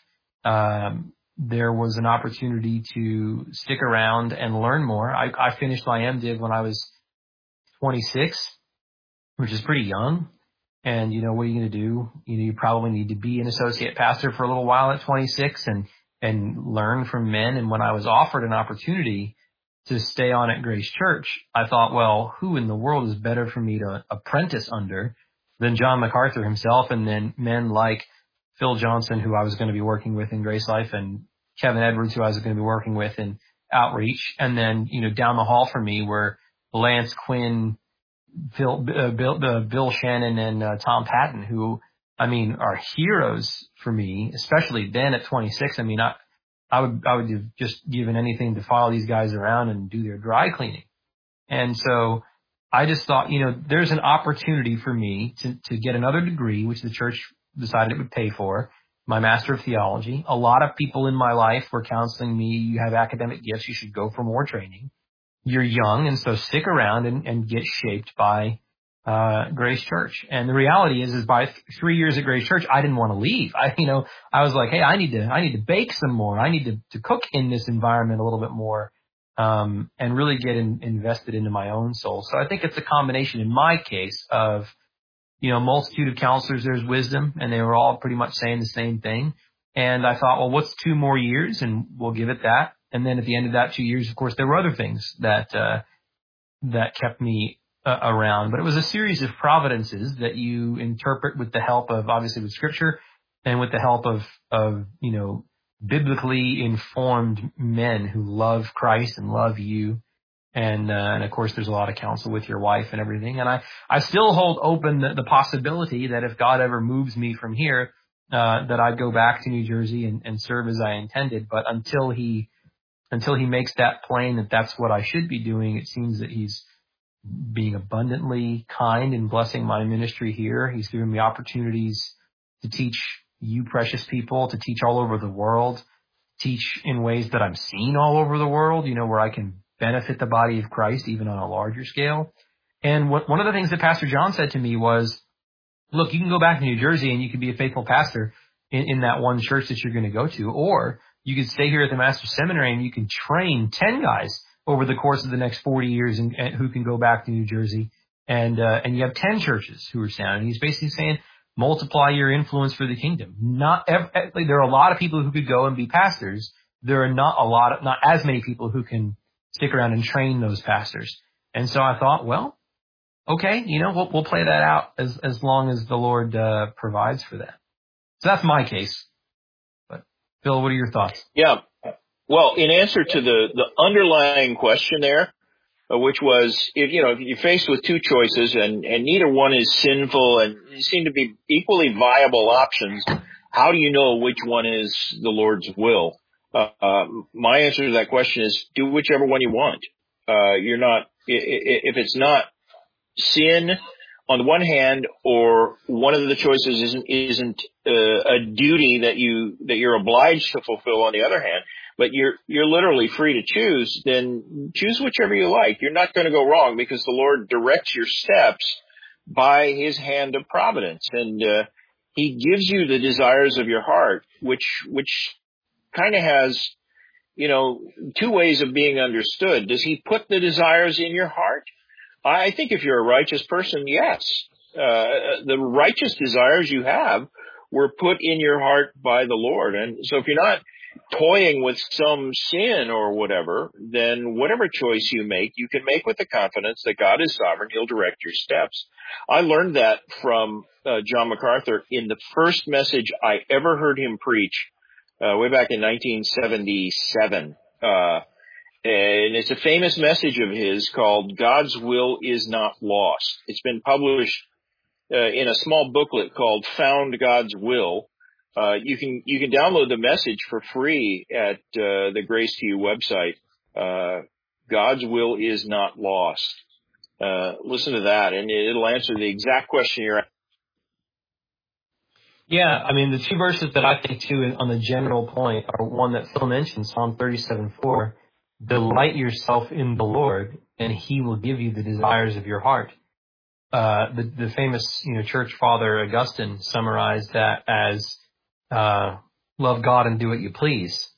A: um, there was an opportunity to stick around and learn more. I, I finished my MDiv when I was twenty-six, which is pretty young. And, you know, what are you going to do? You know, you probably need to be an associate pastor for a little while at twenty-six and, and learn from men. And when I was offered an opportunity to stay on at Grace Church, I thought, well, who in the world is better for me to apprentice under than John MacArthur himself, and then men like Phil Johnson, who I was going to be working with in Grace Life, and Kevin Edwards, who I was going to be working with in Outreach. And then, you know, down the hall from me were Lance Quinn, Bill, uh, Bill, uh, Bill Shannon, and uh, Tom Patton, who, I mean, are heroes for me, especially then at twenty-six. I mean, I, I would, I would have just given anything to follow these guys around and do their dry cleaning. And so I just thought, you know, there's an opportunity for me to, to get another degree, which the church decided it would pay for, my Master of Theology. A lot of people in my life were counseling me, you have academic gifts, you should go for more training. You're young, and so stick around and, and get shaped by uh Grace Church. And the reality is, is by th- three years at Grace Church, I didn't want to leave. I, you know, I was like, hey, I need to, I need to bake some more. I need to, to cook in this environment a little bit more, um, and really get in, invested into my own soul. So I think it's a combination in my case of, you know, multitude of counselors, there's wisdom, and they were all pretty much saying the same thing. And I thought, well, what's two more years? And we'll give it that. And then at the end of that two years, of course, there were other things that, uh, that kept me uh, around. But it was a series of providences that you interpret with the help of, obviously, with Scripture and with the help of, of, you know, biblically informed men who love Christ and love you. And, uh, and of course, there's a lot of counsel with your wife and everything. And I, I still hold open the, the possibility that if God ever moves me from here, uh, that I'd go back to New Jersey and, and serve as I intended. But until he, until he makes that plain that that's what I should be doing, it seems that he's being abundantly kind and blessing my ministry here. He's given me opportunities to teach you precious people, to teach all over the world, teach in ways that I'm seen all over the world, you know, where I can benefit the body of Christ even on a larger scale. And what, one of the things that Pastor John said to me was, look, you can go back to New Jersey and you can be a faithful pastor in, in that one church that you're going to go to, or you could stay here at the Master's Seminary and you can train ten guys over the course of the next forty years and, and who can go back to New Jersey. And, uh, and you have ten churches who are sound. And he's basically saying, multiply your influence for the kingdom. Not every, there are a lot of people who could go and be pastors, there are not a lot of, not as many people who can stick around and train those pastors. And so I thought, well, okay, you know, we'll, we'll play that out as, as long as the Lord uh, provides for that. So that's my case. But Phil, what are your thoughts?
B: Yeah. Well, in answer to the, the underlying question there, uh, which was, if, you know, if you're faced with two choices and, and neither one is sinful and seem to be equally viable options, how do you know which one is the Lord's will? Uh, uh, my answer to that question is do whichever one you want. Uh, you're not, if it's not sin on the one hand, or one of the choices isn't, isn't uh, a duty that you, that you're obliged to fulfill on the other hand, but you're, you're literally free to choose, then choose whichever you like. You're not going to go wrong because the Lord directs your steps by his hand of providence. And, uh, he gives you the desires of your heart, which, which kind of has, you know, two ways of being understood. Does he put the desires in your heart? I think if you're a righteous person, yes. Uh, the righteous desires you have were put in your heart by the Lord. And so if you're not toying with some sin or whatever, then whatever choice you make, you can make with the confidence that God is sovereign. He'll direct your steps. I learned that from uh, John MacArthur in the first message I ever heard him preach, uh, way back in nineteen seventy-seven. Uh, And it's a famous message of his called God's Will Is Not Lost. It's been published uh, in a small booklet called Found God's Will. Uh, you can you can download the message for free at uh, the Grace to You website. Uh, God's Will Is Not Lost. Uh, listen to that, and it'll answer the exact question you're asking.
A: Yeah, I mean, the two verses that I think, too, on the general point are one that Phil mentioned, Psalm thirty-seven four. Delight yourself in the Lord, and he will give you the desires of your heart. Uh, the, the famous, you know, church father Augustine summarized that as, uh, love God and do what you please.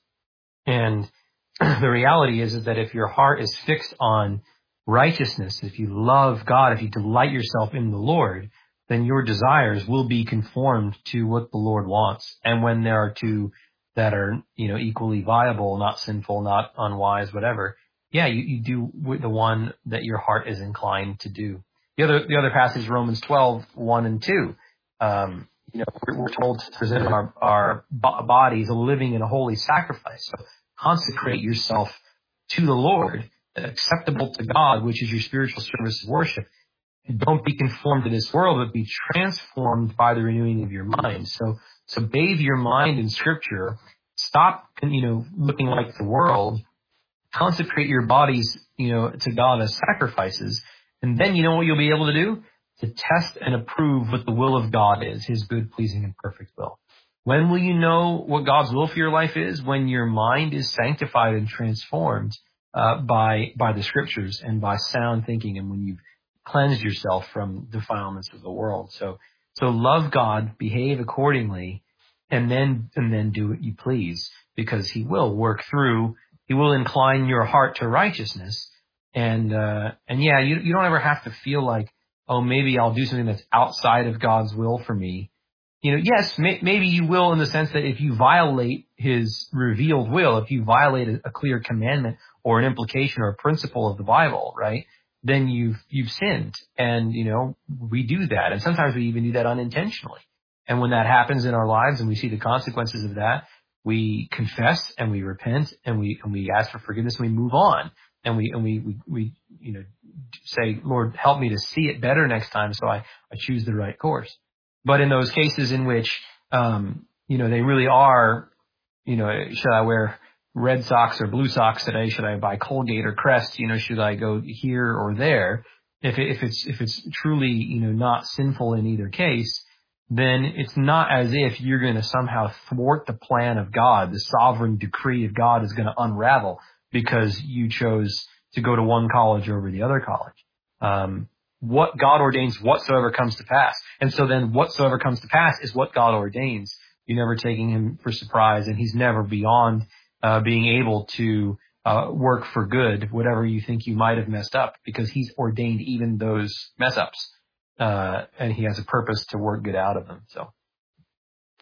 A: And the reality is, is that if your heart is fixed on righteousness, if you love God, if you delight yourself in the Lord, then your desires will be conformed to what the Lord wants. And when there are two that are, you know, equally viable, not sinful, not unwise, whatever, yeah, you, you do the one that your heart is inclined to do. The other, the other passage, Romans twelve, one and two, um, you know, we're, we're told to present our, our bodies a living and a holy sacrifice. So consecrate yourself to the Lord, acceptable to God, which is your spiritual service of worship. Don't be conformed to this world, but be transformed by the renewing of your mind. So, so bathe your mind in Scripture. Stop, you know, looking like the world. Consecrate your bodies, you know, to God as sacrifices. And then you know what you'll be able to do? To test and approve what the will of God is, his good, pleasing, and perfect will. When will you know what God's will for your life is? When your mind is sanctified and transformed uh, by by the Scriptures and by sound thinking, and when you've cleansed yourself from defilements of the world. So, so love God, behave accordingly, and then and then do what you please, because he will work through. He will incline your heart to righteousness. And, uh, and yeah, you, you don't ever have to feel like, oh, maybe I'll do something that's outside of God's will for me. You know, yes, may, maybe you will in the sense that if you violate his revealed will, if you violate a, a clear commandment or an implication or a principle of the Bible, right, then you've, you've sinned. And, you know, we do that. And sometimes we even do that unintentionally. And when that happens in our lives and we see the consequences of that, we confess and we repent and we, and we ask for forgiveness and we move on. And we, and we, we, we, you know, say, Lord, help me to see it better next time so I, I choose the right course. But in those cases in which, um, you know, they really are, you know, should I wear red socks or blue socks today? Should I buy Colgate or Crest? You know, should I go here or there? If, it, if it's, if it's truly, you know, not sinful in either case, then it's not as if you're going to somehow thwart the plan of God. The sovereign decree of God is going to unravel because you chose to go to one college over the other college. Um, what God ordains whatsoever comes to pass. And so then whatsoever comes to pass is what God ordains. You're never taking him for surprise, and he's never beyond uh, being able to uh, work for good whatever you think you might have messed up, because he's ordained even those mess ups. Uh, and he has a purpose to work good out of them. So.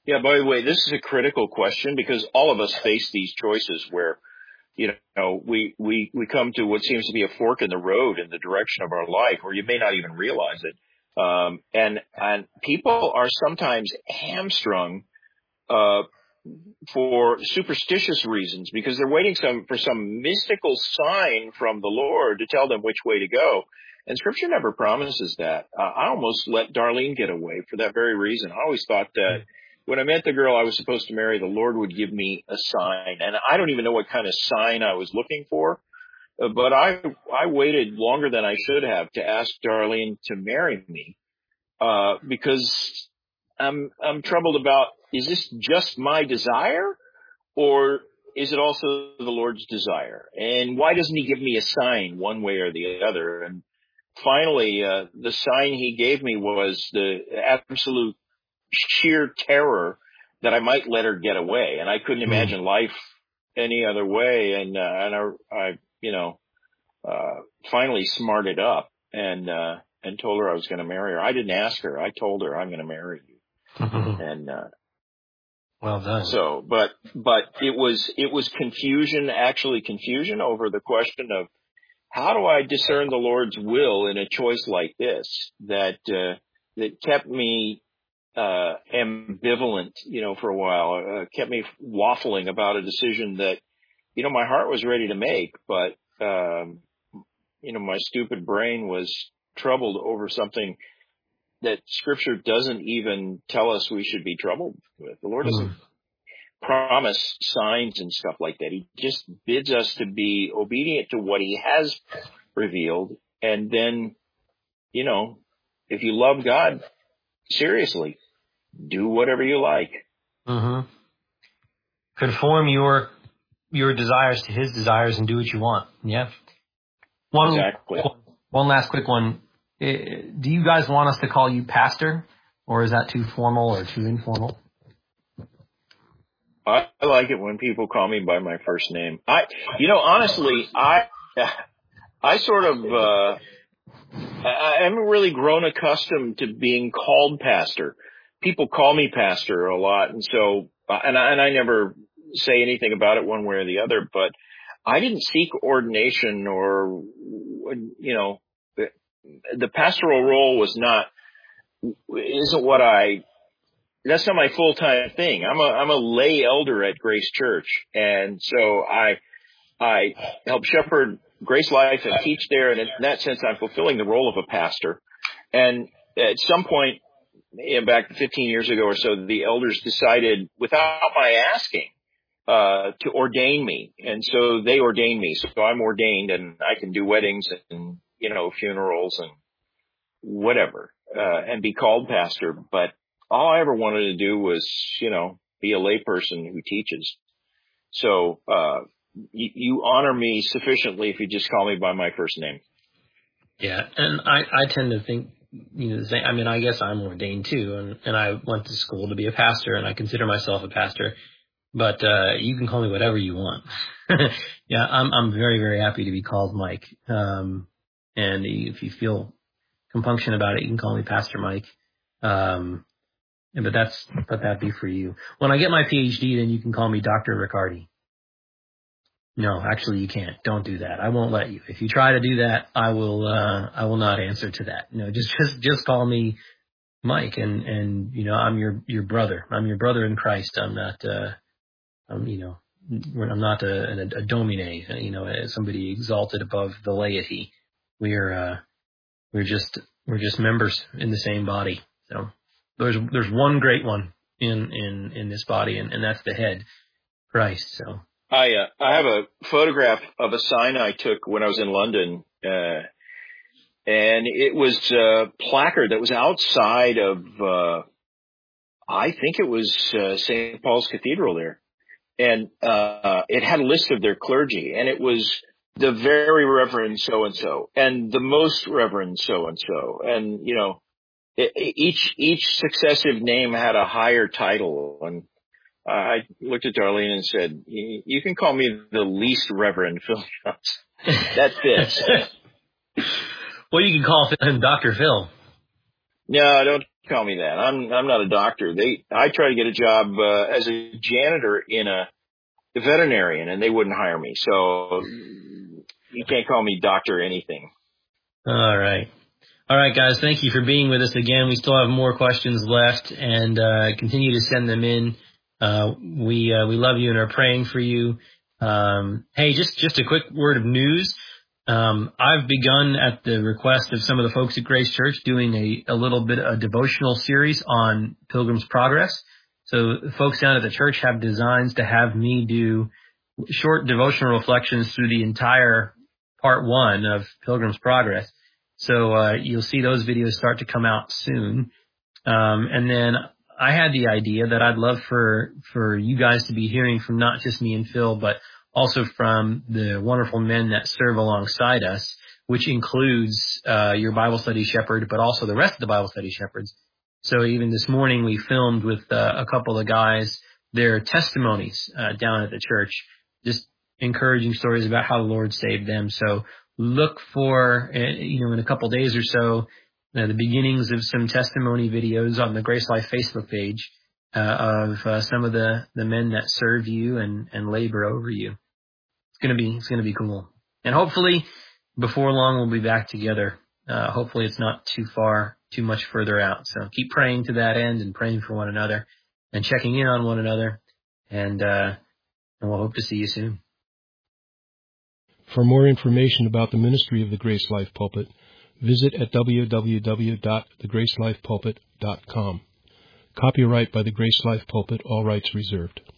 B: Yeah, by the way, this is a critical question because all of us face these choices where, you know, we, we, we come to what seems to be a fork in the road in the direction of our life, or you may not even realize it. Um, and, and people are sometimes hamstrung, uh, for superstitious reasons because they're waiting some, for some mystical sign from the Lord to tell them which way to go. And Scripture never promises that. Uh, I almost let Darlene get away for that very reason. I always thought that when I met the girl I was supposed to marry, the Lord would give me a sign. And I don't even know what kind of sign I was looking for. Uh, but I, I waited longer than I should have to ask Darlene to marry me, uh, because I'm, I'm troubled about, is this just my desire or is it also the Lord's desire? And why doesn't he give me a sign one way or the other? And finally, uh, the sign he gave me was the absolute sheer terror that I might let her get away. And I couldn't imagine mm. life any other way. And, uh, and I, I, you know, uh, finally smarted up and, uh, and told her I was going to marry her. I didn't ask her. I told her I'm going to marry you. and, uh,
A: well done.
B: So, but, but it was, it was confusion, actually confusion over the question of how do I discern the Lord's will in a choice like this that, uh, that kept me, uh, ambivalent, you know, for a while, uh, kept me waffling about a decision that, you know, my heart was ready to make, but, um, you know, my stupid brain was troubled over something that Scripture doesn't even tell us we should be troubled with. The Lord doesn't mm. promise signs and stuff like that. He just bids us to be obedient to what he has revealed. And then, you know, if you love God, seriously, do whatever you like.
A: Mm-hmm. Conform your, your desires to his desires and do what you want. Yeah. One,
B: exactly.
A: One last quick one. Do you guys want us to call you pastor, or is that too formal or too informal?
B: I like it when people call me by my first name. I, you know, honestly, I, I sort of, uh, I haven't really grown accustomed to being called pastor. People call me pastor a lot, and so, uh, and I, and I never say anything about it one way or the other. But I didn't seek ordination, or, you know, the, the pastoral role was not, isn't what I. That's not my full-time thing. I'm a, I'm a lay elder at Grace Church. And so I, I help shepherd Grace Life and teach there. And in that sense, I'm fulfilling the role of a pastor. And at some point, you know, back fifteen years ago or so, the elders decided without my asking, uh, to ordain me. And so they ordained me. So I'm ordained and I can do weddings and, you know, funerals and whatever, uh, and be called pastor. But all I ever wanted to do was, you know, be a layperson who teaches. So, uh, you, you honor me sufficiently if you just call me by my first name.
A: Yeah. And I, I tend to think, you know, the same. I mean, I guess I'm ordained too. And, and I went to school to be a pastor and I consider myself a pastor, but, uh, you can call me whatever you want. Yeah. I'm, I'm very, very happy to be called Mike. Um, and if you feel compunction about it, you can call me Pastor Mike. Um, But that's, but that'd be for you. When I get my P H D, then you can call me Doctor Riccardi. No, actually you can't. Don't do that. I won't let you. If you try to do that, I will, uh, I will not answer to that. No, just, just, just call me Mike and, and, you know, I'm your, your brother. I'm your brother in Christ. I'm not, uh, I'm, you know, I'm not a, a, a domine, you know, somebody exalted above the laity. We're, uh, we're just, we're just members in the same body. So. There's there's one great one in, in, in this body, and, and that's the head, Christ. So
B: I uh, I have a photograph of a sign I took when I was in London, uh, and it was a placard that was outside of uh, I think it was uh, Saint Paul's Cathedral there, and uh, it had a list of their clergy, and it was the very Reverend so and so, and the most Reverend so and so, and you know. Each each successive name had a higher title, and I looked at Darlene and said, "You can call me the least Reverend Phil Johnson. That fits."
A: Well, you can call him Doctor Phil.
B: No, don't call me that. I'm I'm not a doctor. They I tried to get a job uh, as a janitor in a, a veterinarian, and they wouldn't hire me. So you can't call me doctor or anything.
A: All right. All right, guys. Thank you for being with us again. We still have more questions left, and uh, continue to send them in. Uh, we uh, we love you and are praying for you. Um, hey, just just a quick word of news. Um, I've begun at the request of some of the folks at Grace Church doing a, a little bit of a devotional series on Pilgrim's Progress. So the folks down at the church have designs to have me do short devotional reflections through the entire part one of Pilgrim's Progress. So uh, you'll see those videos start to come out soon. Um, and then I had the idea that I'd love for, for you guys to be hearing from not just me and Phil, but also from the wonderful men that serve alongside us, which includes uh, your Bible study shepherd, but also the rest of the Bible study shepherds. So even this morning we filmed with uh, a couple of guys their testimonies uh, down at the church, just encouraging stories about how the Lord saved them. So look for, uh, you know, in a couple days or so, uh, the beginnings of some testimony videos on the Grace Life Facebook page uh, of uh, some of the, the men that serve you and, and labor over you. It's gonna be it's gonna be cool, and hopefully before long we'll be back together. Uh, hopefully it's not too far, too much further out. So keep praying to that end and praying for one another and checking in on one another, and uh, and we'll hope to see you soon.
C: For more information about the ministry of the Grace Life Pulpit, visit at w w w dot the grace life pulpit dot com. Copyright by the Grace Life Pulpit, all rights reserved.